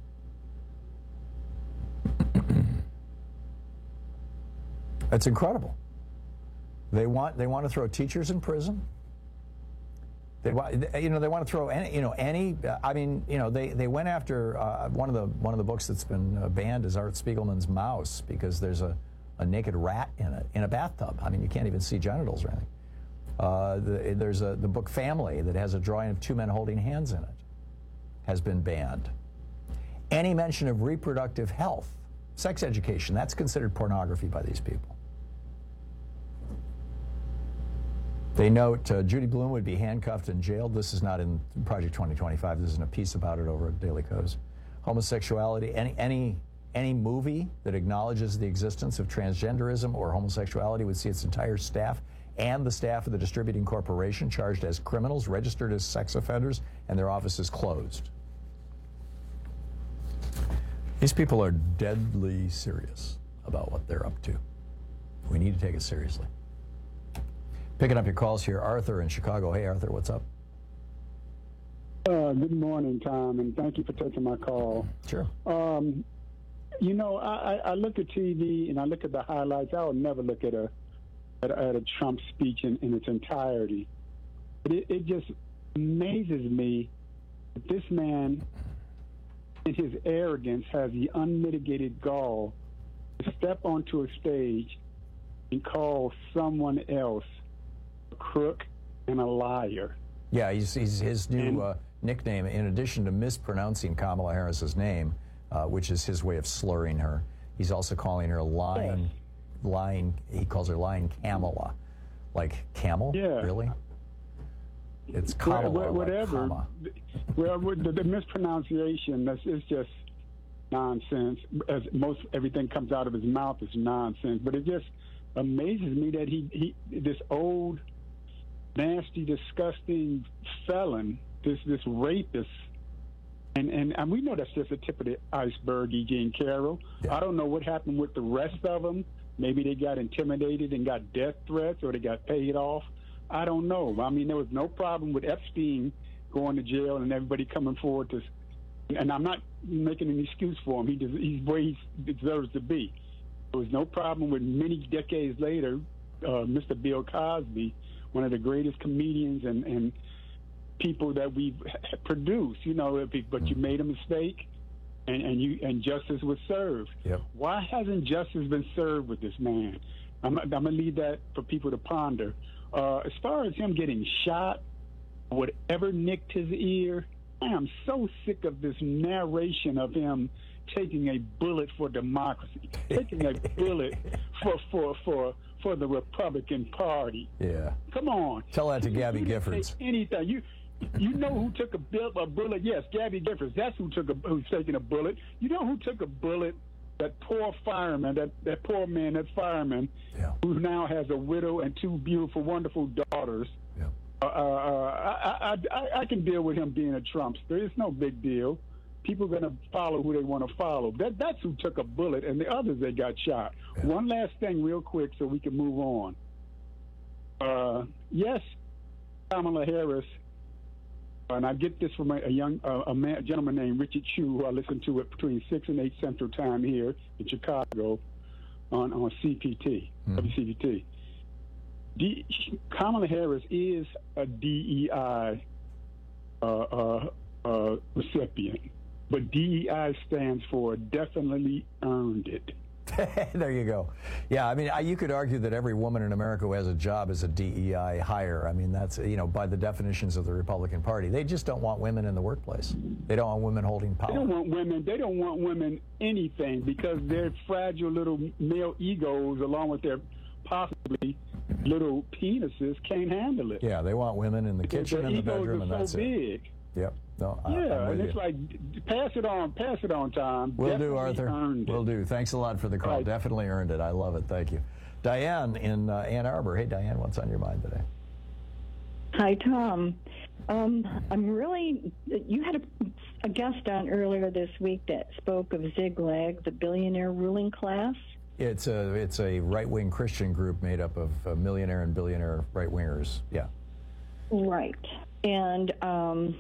That's incredible. They want they want to throw teachers in prison. They want, you know, they want to throw any, you know, any. Uh, I mean, you know, they, they went after uh, one of the one of the books that's been uh, banned is Art Spiegelman's Mouse, because there's a, a naked rat in it in a bathtub. I mean, you can't even see genitals or anything. Uh, the, there's a the book Family that has a drawing of two men holding hands in it, has been banned. Any mention of reproductive health, sex education, that's considered pornography by these people. They note uh, Judy Blume would be handcuffed and jailed. This is not in Project twenty twenty-five. This is in a piece about it over at Daily Kos. Homosexuality, any any any movie that acknowledges the existence of transgenderism or homosexuality would see its entire staff and the staff of the distributing corporation charged as criminals, registered as sex offenders, and their offices closed. These people are deadly serious about what they're up to. We need to take it seriously. Picking up your calls here, Arthur in Chicago. Hey, Arthur, what's up? Uh, good morning, Tom, and thank you for taking my call. Sure. Um, you know, I, I look at T V and I look at the highlights. I would never look at a at a, at a Trump speech in, in its entirety. But it, it just amazes me that this man, in his arrogance, has the unmitigated gall to step onto a stage and call someone else a crook and a liar. Yeah, he's, he's his new uh, nickname, in addition to mispronouncing Kamala Harris's name, uh, which is his way of slurring her, he's also calling her lying, yes. lying, he calls her lying Kamala. Like, camel? Yeah. Really? It's Kamala, Wha- whatever. Like well, with the, the mispronunciation, that's it's just nonsense. As most everything comes out of his mouth is nonsense. But it just amazes me that he, he this old, nasty, disgusting felon, this this rapist, and, and and we know that's just the tip of the iceberg, E. Jean Carroll. Yeah. I don't know what happened with the rest of them. Maybe they got intimidated and got death threats, or they got paid off. I don't know. I mean, there was no problem with Epstein going to jail and everybody coming forward to. And I'm not making an excuse for him. He des- he's where he deserves to be. There was no problem with many decades later, uh, Mister Bill Cosby, one of the greatest comedians and, and people that we've produced. You know, but you made a mistake, and, and you and justice was served. Yep. Why hasn't justice been served with this man? I'm, I'm gonna leave that for people to ponder. Uh, as far as him getting shot, whatever nicked his ear, I am so sick of this narration of him taking a bullet for democracy, taking a bullet for for for for the Republican Party. Yeah. Come on. Tell that to Gabby you Giffords. Anything you. You know who took a, bill, a bullet? Yes, Gabby Giffords. That's who took a who's taking a bullet. You know who took a bullet? That poor fireman, that, that poor man, that fireman, yeah. who now has a widow and two beautiful, wonderful daughters. Yeah. Uh, uh, I, I, I, I can deal with him being a Trumpster. It's no big deal. People are going to follow who they want to follow. That, that's who took a bullet, and the others, they got shot. Yeah. One last thing real quick so we can move on. Uh, yes, Kamala Harris, and I get this from a, a young uh, a man, gentleman named Richard Chu, who I listen to it between six and eight Central Time here in Chicago on, on C P T, mm. W C P T. D, Kamala Harris is a D E I uh, uh, uh, recipient, but D E I stands for definitely earned it. There you go. Yeah, I mean, I, you could argue that every woman in America who has a job is a D E I hire. I mean, that's, you know, by the definitions of the Republican Party. They just don't want women in the workplace. They don't want women holding power. They don't want women. They don't want women anything because their fragile little male egos, along with their possibly little penises, can't handle it. Yeah, they want women in the kitchen and the bedroom, and that's it. Big. Yep. No, yeah, I'm and it's you. like, pass it on, pass it on, Tom. Will Definitely do, Arthur. Earned Will it. do. Thanks a lot for the call. Right. Definitely earned it. I love it. Thank you. Diane in uh, Ann Arbor. Hey, Diane, what's on your mind today? Hi, Tom. Um, I'm really, you had a, a guest on earlier this week that spoke of Ziglag, the billionaire ruling class. It's a, it's a right-wing Christian group made up of uh, millionaire and billionaire right-wingers. Yeah. Right. And um,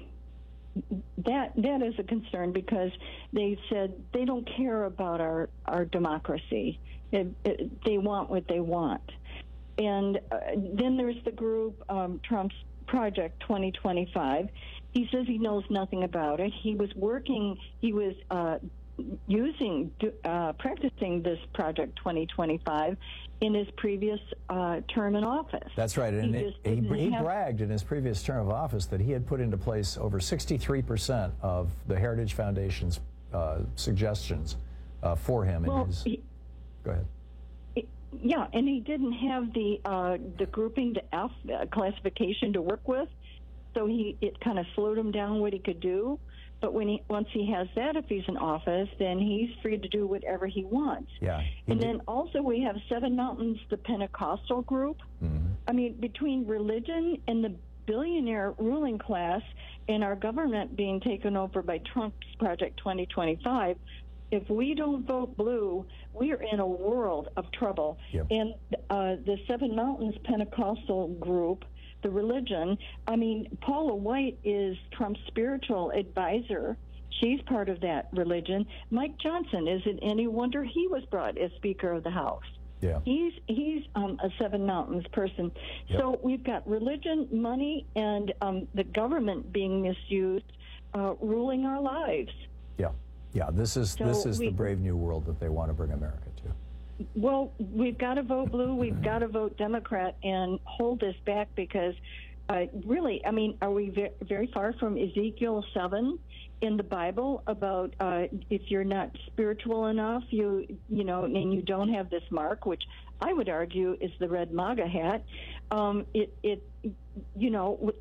that that is a concern because they said they don't care about our, our democracy. It, it, they want what they want. And uh, then there's the group, um, Trump's Project twenty twenty-five. He says he knows nothing about it. He was working, he was uh, using, uh, practicing this Project twenty twenty-five in his previous uh, term in office. That's right. And he, it, he, he have... bragged in his previous term of office that he had put into place over sixty-three percent of the Heritage Foundation's uh, suggestions uh, for him. Well, in his... he... Go ahead. Yeah, and he didn't have the uh, the grouping, the F uh, classification to work with, so he it kind of slowed him down what he could do. But when he once he has that, if he's in office, then he's free to do whatever he wants. Yeah. And did. Then also we have Seven Mountains, the Pentecostal group. Mm-hmm. I mean, between religion and the billionaire ruling class and our government being taken over by Trump's Project twenty twenty-five. If we don't vote blue, we are in a world of trouble. Yep. And uh, the Seven Mountains Pentecostal group, the religion, I mean, Paula White is Trump's spiritual advisor. She's part of that religion. Mike Johnson, is it any wonder he was brought as Speaker of the House? Yeah. He's he's um, a Seven Mountains person. Yep. So we've got religion, money, and um, the government being misused, uh, ruling our lives. Yeah. Yeah, this is So this is we, the brave new world that they want to bring America to. Well, we've got to vote blue. We've got to vote Democrat and hold this back because, uh, really, I mean, are we very, very far from Ezekiel seven in the Bible about uh, if you're not spiritual enough, you you know, and you don't have this mark, which I would argue is the red MAGA hat. Um, it it you know.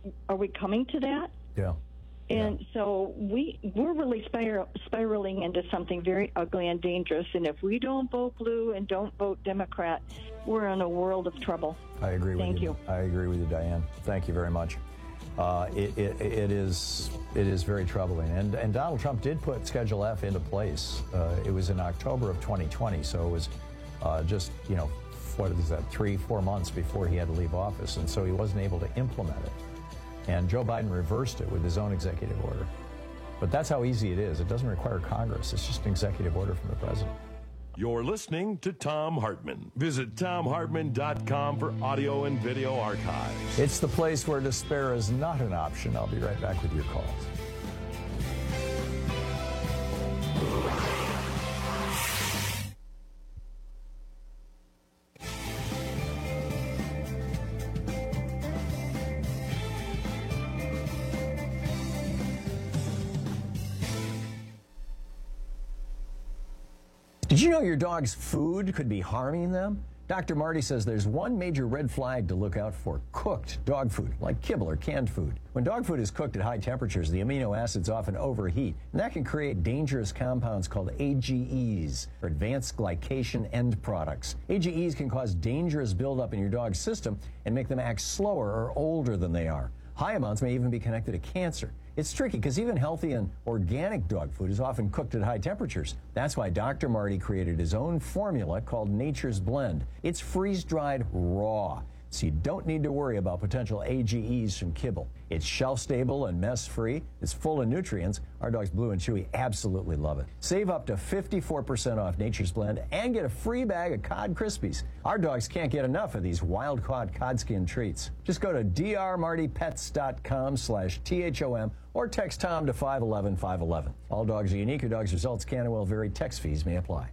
are we coming to that? Yeah. And yeah. so we, we're really spiral, spiraling into something very ugly and dangerous. And if we don't vote blue and don't vote Democrat, we're in a world of trouble. I agree Thank with you. you. I agree with you, Diane. Thank you very much. Uh, it, it, it is it is very troubling. And, and Donald Trump did put Schedule F into place. Uh, it was in October of twenty twenty, so it was uh, just, you know, what is that, three, four months before he had to leave office. And so he wasn't able to implement it. And Joe Biden reversed it with his own executive order. But that's how easy it is. It doesn't require Congress. It's just an executive order from the president. You're listening to Thom Hartmann. Visit thom hartmann dot com for audio and video archives. It's the place where despair is not an option. I'll be right back with your calls. Did you know your dog's food could be harming them? Doctor Marty says there's one major red flag to look out for: cooked dog food, like kibble or canned food. When dog food is cooked at high temperatures, the amino acids often overheat, and that can create dangerous compounds called A G Es, or advanced glycation end products. A G Es can cause dangerous buildup in your dog's system and make them act slower or older than they are. High amounts may even be connected to cancer. It's tricky because even healthy and organic dog food is often cooked at high temperatures. That's why Doctor Marty created his own formula called Nature's Blend. It's freeze-dried raw, so you don't need to worry about potential A G Es from kibble. It's shelf-stable and mess-free. It's full of nutrients. Our dogs Blue and Chewy absolutely love it. Save up to fifty-four percent off Nature's Blend and get a free bag of Cod Krispies. Our dogs can't get enough of these wild-caught cod skin treats. Just go to d r marty pets dot com slash T H O M or text Tom to five one one five one one. All dogs are unique. Your dog's results can and will vary. Text fees may apply.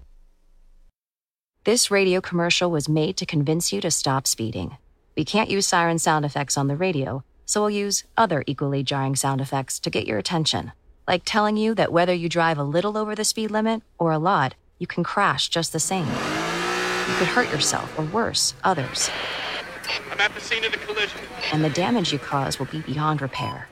This radio commercial was made to convince you to stop speeding. We can't use siren sound effects on the radio, so we'll use other equally jarring sound effects to get your attention. Like telling you that whether you drive a little over the speed limit or a lot, you can crash just the same. You could hurt yourself or worse, others. I'm at the scene of the collision. And the damage you cause will be beyond repair.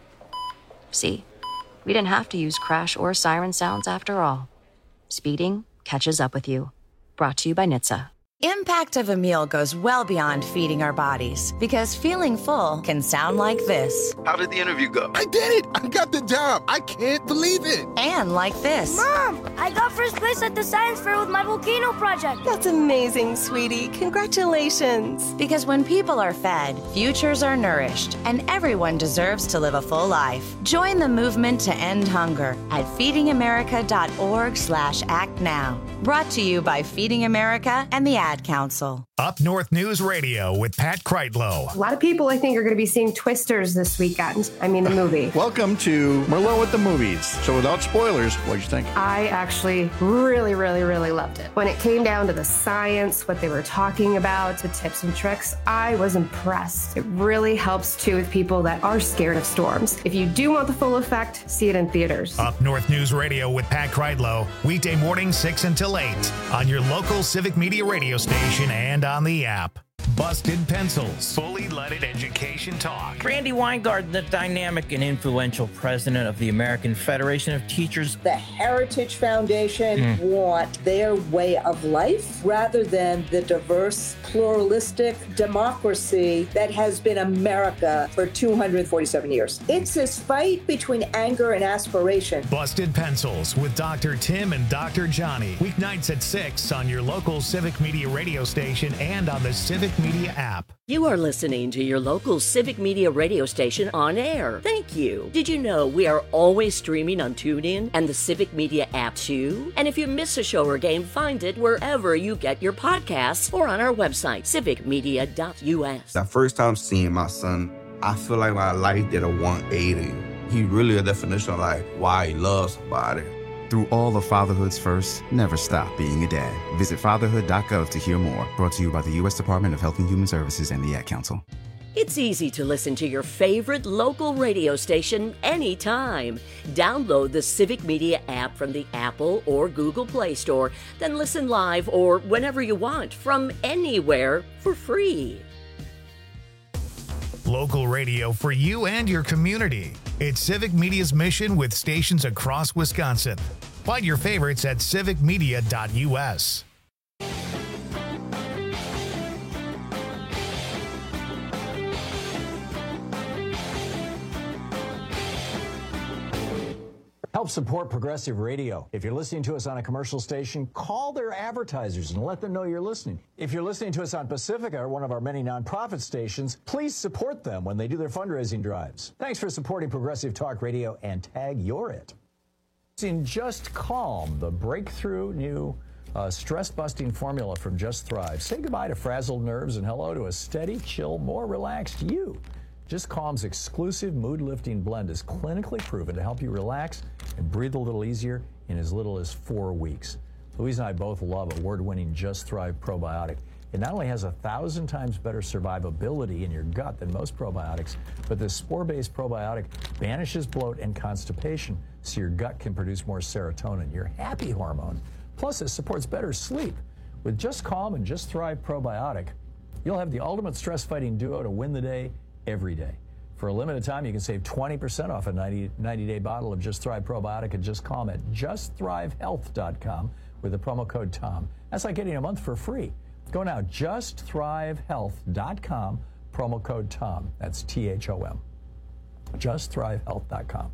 See? We didn't have to use crash or siren sounds after all. Speeding catches up with you. Brought to you by N H T S A. Impact of a meal goes well beyond feeding our bodies, because feeling full can sound like this. How did the interview go? I did it! I got the job! I can't believe it! And like this. Mom, I got first place at the science fair with my volcano project. That's amazing, sweetie. Congratulations. Because when people are fed, futures are nourished, and everyone deserves to live a full life. Join the movement to end hunger at feeding america dot org slash act now. Brought to you by Feeding America and the Ad Council. Up North News Radio with Pat Kreitlow. A lot of people, I think, are going to be seeing Twisters this weekend. I mean, the movie. Welcome to Merlot with the Movies. So without spoilers, what'd you think? I actually really, really, really loved it. When it came down to the science, what they were talking about, the tips and tricks, I was impressed. It really helps, too, with people that are scared of storms. If you do want the full effect, see it in theaters. Up North News Radio with Pat Kreitlow, weekday morning six until eight on your local Civic Media radio station and on the app. Busted Pencils, fully leaded education talk. Randy Weingarten, the dynamic and influential president of the American Federation of Teachers. The Heritage Foundation mm. want their way of life rather than the diverse, pluralistic democracy that has been America for two hundred forty-seven years. It's this fight between anger and aspiration. Busted Pencils with Doctor Tim and Doctor Johnny. Weeknights at six on your local Civic Media radio station and on the Civic Media app. You are listening to your local Civic Media radio station on air. Thank you. Did you know we are always streaming on TuneIn and the Civic Media app too? And if you miss a show or game, find it wherever you get your podcasts or on our website, civic media dot u s. The first time seeing my son, I feel like my life did a one eighty. He really a definition of like why he loves somebody. Through all of fatherhood's first, never stop being a dad. Visit fatherhood dot gov to hear more. Brought to you by the U S Department of Health and Human Services and the Ad Council. It's easy to listen to your favorite local radio station anytime. Download the Civic Media app from the Apple or Google Play Store, then listen live or whenever you want from anywhere for free. Local radio for you and your community. It's Civic Media's mission with stations across Wisconsin. Find your favorites at civic media dot U S. Help support Progressive Radio. If you're listening to us on a commercial station, call their advertisers and let them know you're listening. If you're listening to us on Pacifica, or one of our many nonprofit stations, please support them when they do their fundraising drives. Thanks for supporting Progressive Talk Radio, and tag you're it. In Just Calm, the breakthrough new uh, stress-busting formula from Just Thrive. Say goodbye to frazzled nerves and hello to a steady, chill, more relaxed you. Just Calm's exclusive mood-lifting blend is clinically proven to help you relax and breathe a little easier in as little as four weeks. Louise and I both love award-winning Just Thrive Probiotic. It not only has a thousand times better survivability in your gut than most probiotics, but this spore-based probiotic banishes bloat and constipation so your gut can produce more serotonin, your happy hormone. Plus, it supports better sleep. With Just Calm and Just Thrive Probiotic, you'll have the ultimate stress-fighting duo to win the day every day. For a limited time, you can save twenty percent off a ninety-day bottle of Just Thrive Probiotic and Just Calm at just thrive health dot com with the promo code TOM. That's like getting a month for free. Go now, just thrive health dot com, promo code TOM. That's T H O M. just thrive health dot com.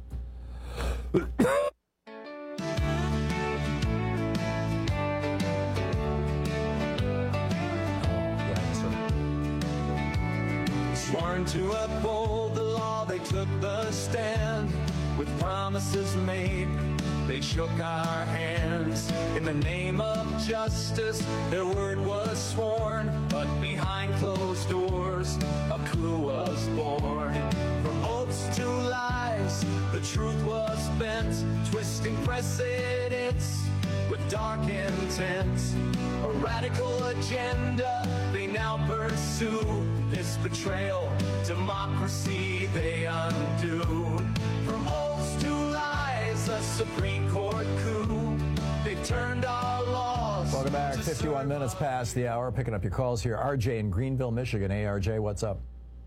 Sworn to uphold the law, they took the stand. With promises made, they shook our hands. In the name of justice, their word was sworn. But behind closed doors, a clue was born. From oaths to lies, the truth was bent. Twisting precedents with dark intent. A radical agenda they now pursue. This betrayal, democracy they undo. From oaths to lies, a Supreme Court coup. They turned our laws. Welcome back. fifty-one minutes past the hour. Picking up your calls here. R J in Greenville, Michigan. Hey, R J, what's up?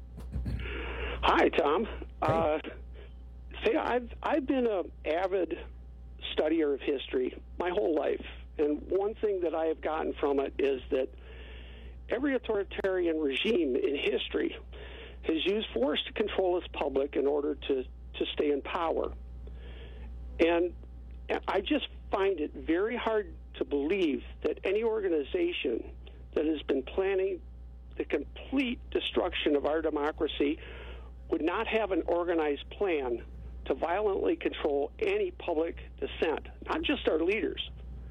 Hi, Tom. Uh, say, I've I've been an avid studier of history my whole life, and one thing that I have gotten from it is that every authoritarian regime in history has used force to control its public in order to, to stay in power. And I just find it very hard to believe that any organization that has been planning the complete destruction of our democracy would not have an organized plan to violently control any public dissent, not just our leaders.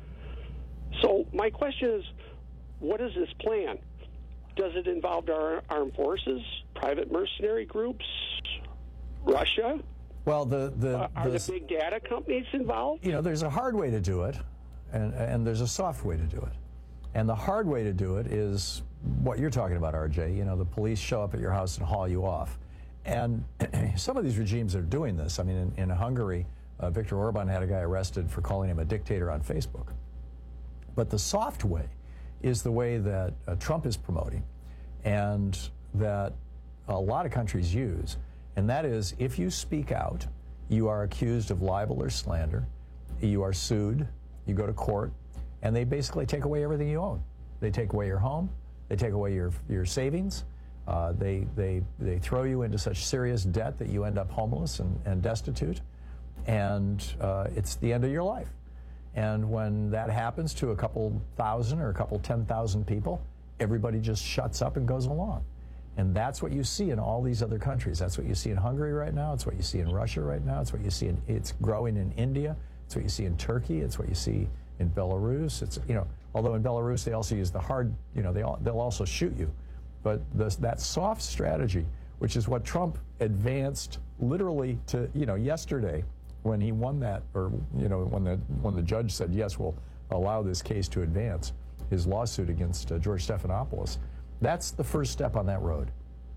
So my question is, what is this plan? Does it involve our armed forces, private mercenary groups, Russia? Well, the the, uh, are the the big data companies involved? You know, there's a hard way to do it, and and there's a soft way to do it. And the hard way to do it is what you're talking about, R J. You know, the police show up at your house and haul you off. And some of these regimes are doing this. I mean, in, in Hungary, uh, Viktor Orban had a guy arrested for calling him a dictator on Facebook. But the soft way is the way that uh, Trump is promoting and that a lot of countries use. And that is, if you speak out, you are accused of libel or slander, you are sued, you go to court, and they basically take away everything you own. They take away your home, they take away your, your savings, uh, they, they, they throw you into such serious debt that you end up homeless and, and destitute, and uh, it's the end of your life. And when that happens to a couple thousand or a couple ten thousand people, everybody just shuts up and goes along. And that's what you see in all these other countries. That's what you see in Hungary right now. It's what you see in Russia right now. It's what you see in, it's growing in India. It's what you see in Turkey. It's what you see in Belarus. It's, you know, although in Belarus they also use the hard, you know, they all, they'll also shoot you. But the, that soft strategy, which is what Trump advanced literally to, you know, yesterday when he won that, or, you know, when the, when the judge said, yes, we'll allow this case to advance, his lawsuit against uh, George Stephanopoulos. That's the first step on that road.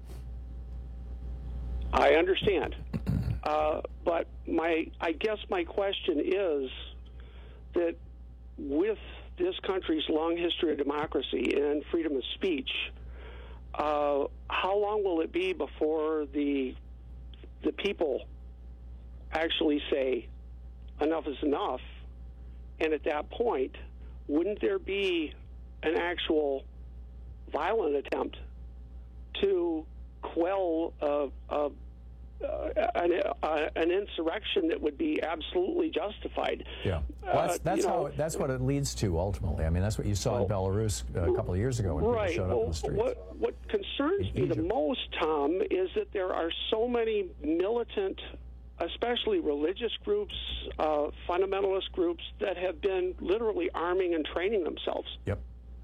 I understand. Uh, but my, I guess my question is that with this country's long history of democracy and freedom of speech, uh, how long will it be before the the people actually say enough is enough? And at that point, wouldn't there be an actual violent attempt to quell uh, uh, uh, an, uh, an insurrection that would be absolutely justified? Yeah, well, that's, Uh, that's you how know, that's what it leads to ultimately. I mean, that's what you saw in Belarus a couple of years ago when right. people showed up well, in the streets. What, what concerns me the most, Tom, is that there are so many militant, especially religious groups, uh, fundamentalist groups, that have been literally arming and training themselves. Yep.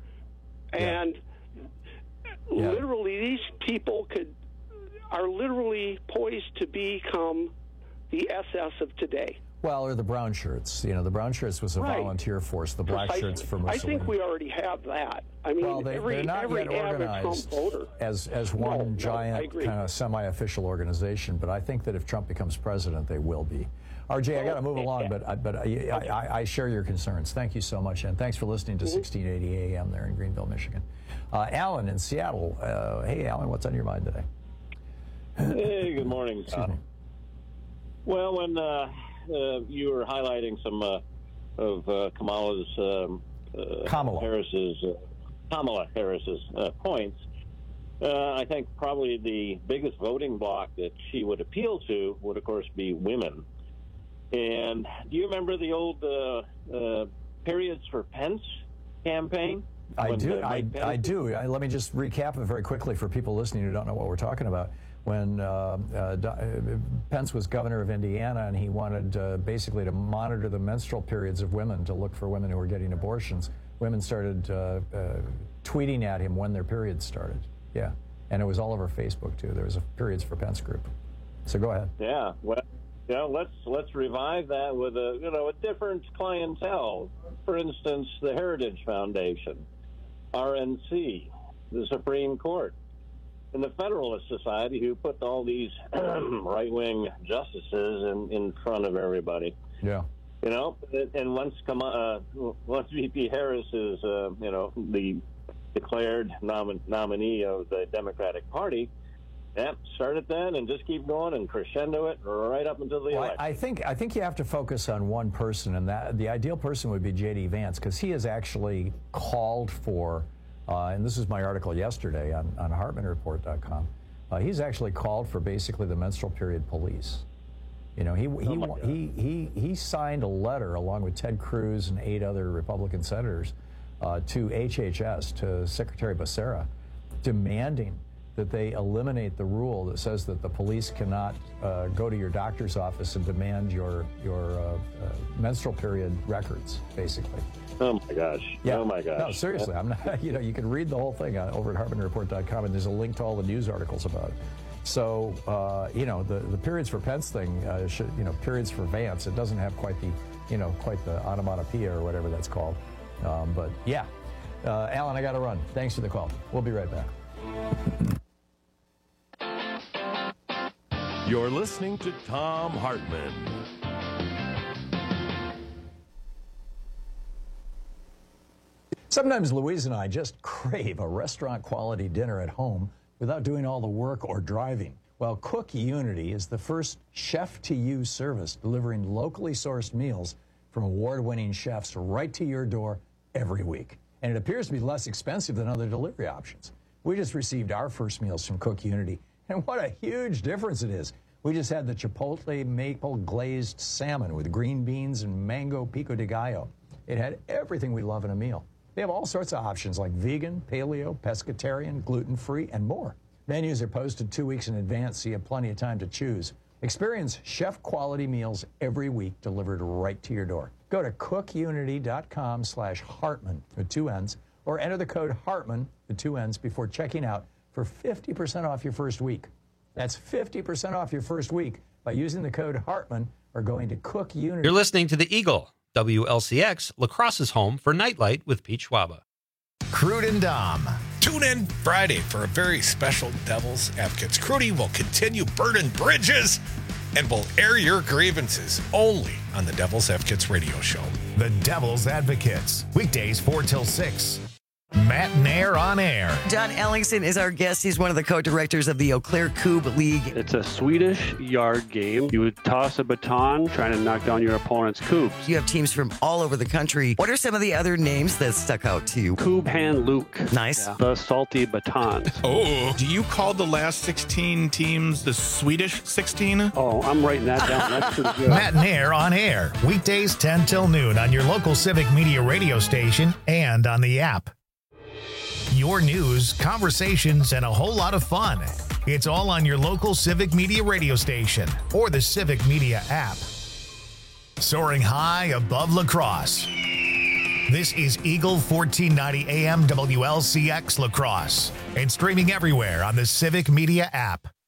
And Yeah. literally, these people could are literally poised to become the S S of today. Well, or the brown shirts. You know, the brown shirts was a Right. volunteer force. The black Precisely. shirts for I Mussolini. think we already have that. I mean, well, they, every, they're not every yet average Trump organized voter. as as No, one no, I giant agree. kind of semi-official organization. But I think that if Trump becomes president, they will be. R J, I got to move along, but I- but I, I, I share your concerns. Thank you so much, and thanks for listening to sixteen eighty A M there in Greenville, Michigan. Uh, Alan in Seattle. Uh, hey, Alan, what's on your mind today? Hey, good morning. Excuse me. Well, when uh, uh, you were highlighting some uh, of uh, Kamala's um, uh, Kamala Harris's uh, Kamala Harris's uh, points, uh, I think probably the biggest voting bloc that she would appeal to would, of course, be women. And do you remember the old uh, uh, periods for Pence campaign? I When, do. uh, I, Mike Pence- I do. I, let me just recap it very quickly for people listening who don't know what we're talking about. When uh, uh, Do- uh, Pence was governor of Indiana, and he wanted uh, basically to monitor the menstrual periods of women to look for women who were getting abortions, women started uh, uh, tweeting at him when their periods started. Yeah, and it was all over Facebook too. There was a Periods for Pence group. So go ahead. Yeah, well, you know, let's let's revive that with a you know a different clientele. For instance, the Heritage Foundation, R N C, the Supreme Court, and the Federalist Society, who put all these right-wing justices in, in front of everybody. Yeah. You know, and once come uh, once V P Harris is uh, you know the declared nom- nominee of the Democratic Party. Yep, start it then and just keep going and crescendo it right up until the Well, election. I, I think I think you have to focus on one person, and that the ideal person would be J D Vance, because he has actually called for, uh, and this is my article yesterday on, on Hartman Report dot com. Uh, he's actually called for basically the menstrual period police. You know, he he, Oh, he he he signed a letter along with Ted Cruz and eight other Republican senators uh, to H H S, to Secretary Becerra, demanding that they eliminate the rule that says that the police cannot uh, go to your doctor's office and demand your your uh, uh, menstrual period records, basically. Oh my gosh! Yeah. Oh my gosh! No, seriously, I'm not. You know, you can read the whole thing uh, over at Hartman Report dot com, and there's a link to all the news articles about it. So, uh, you know, the the periods for Pence thing, uh, should, you know, periods for Vance. It doesn't have quite the, you know, quite the onomatopoeia or whatever that's called. Um, but yeah, uh, Alan, I got to run. Thanks for the call. We'll be right back. You're listening to Thom Hartmann. Sometimes Louise and I just crave a restaurant-quality dinner at home without doing all the work or driving. Well, Cook Unity is the first chef-to-you service delivering locally sourced meals from award-winning chefs right to your door every week. And it appears to be less expensive than other delivery options. We just received our first meals from Cook Unity, and what a huge difference it is. We just had the Chipotle maple glazed salmon with green beans and mango pico de gallo. It had everything we love in a meal. They have all sorts of options like vegan, paleo, pescatarian, gluten-free, and more. Menus are posted two weeks in advance, so you have plenty of time to choose. Experience chef-quality meals every week delivered right to your door. Go to cook unity dot com slash Hartman with two N's, or enter the code Hartman with two N's before checking out for fifty percent off your first week. That's fifty percent off your first week by using the code Hartman or going to Cook Unity. You're listening to The Eagle, W L C X, La Crosse's home for Nightlight with Pete Schwaba. Crude and Dom. Tune in Friday for a very special Devil's Advocates. Crudy will continue burning bridges and will air your grievances only on the Devil's Advocates radio show. The Devil's Advocates. Weekdays four till six. Matt Nair on air. John Ellingson is our guest. He's one of the co-directors of the Eau Claire Coupe League. It's a Swedish yard game. You would toss a baton trying to knock down your opponent's coupes. You have teams from all over the country. What are some of the other names that stuck out to you? Coupe Hand Luke. Nice. Yeah. The salty batons. Oh, do you call the last sixteen teams the Swedish sixteen? Oh, I'm writing that down. That's pretty good. Matt Nair on air. Weekdays ten till noon on your local Civic Media radio station and on the app. Your news, conversations, and a whole lot of fun. It's all on your local Civic Media radio station or the Civic Media app. Soaring high above La Crosse. This is Eagle fourteen ninety A M W L C X La Crosse and streaming everywhere on the Civic Media app.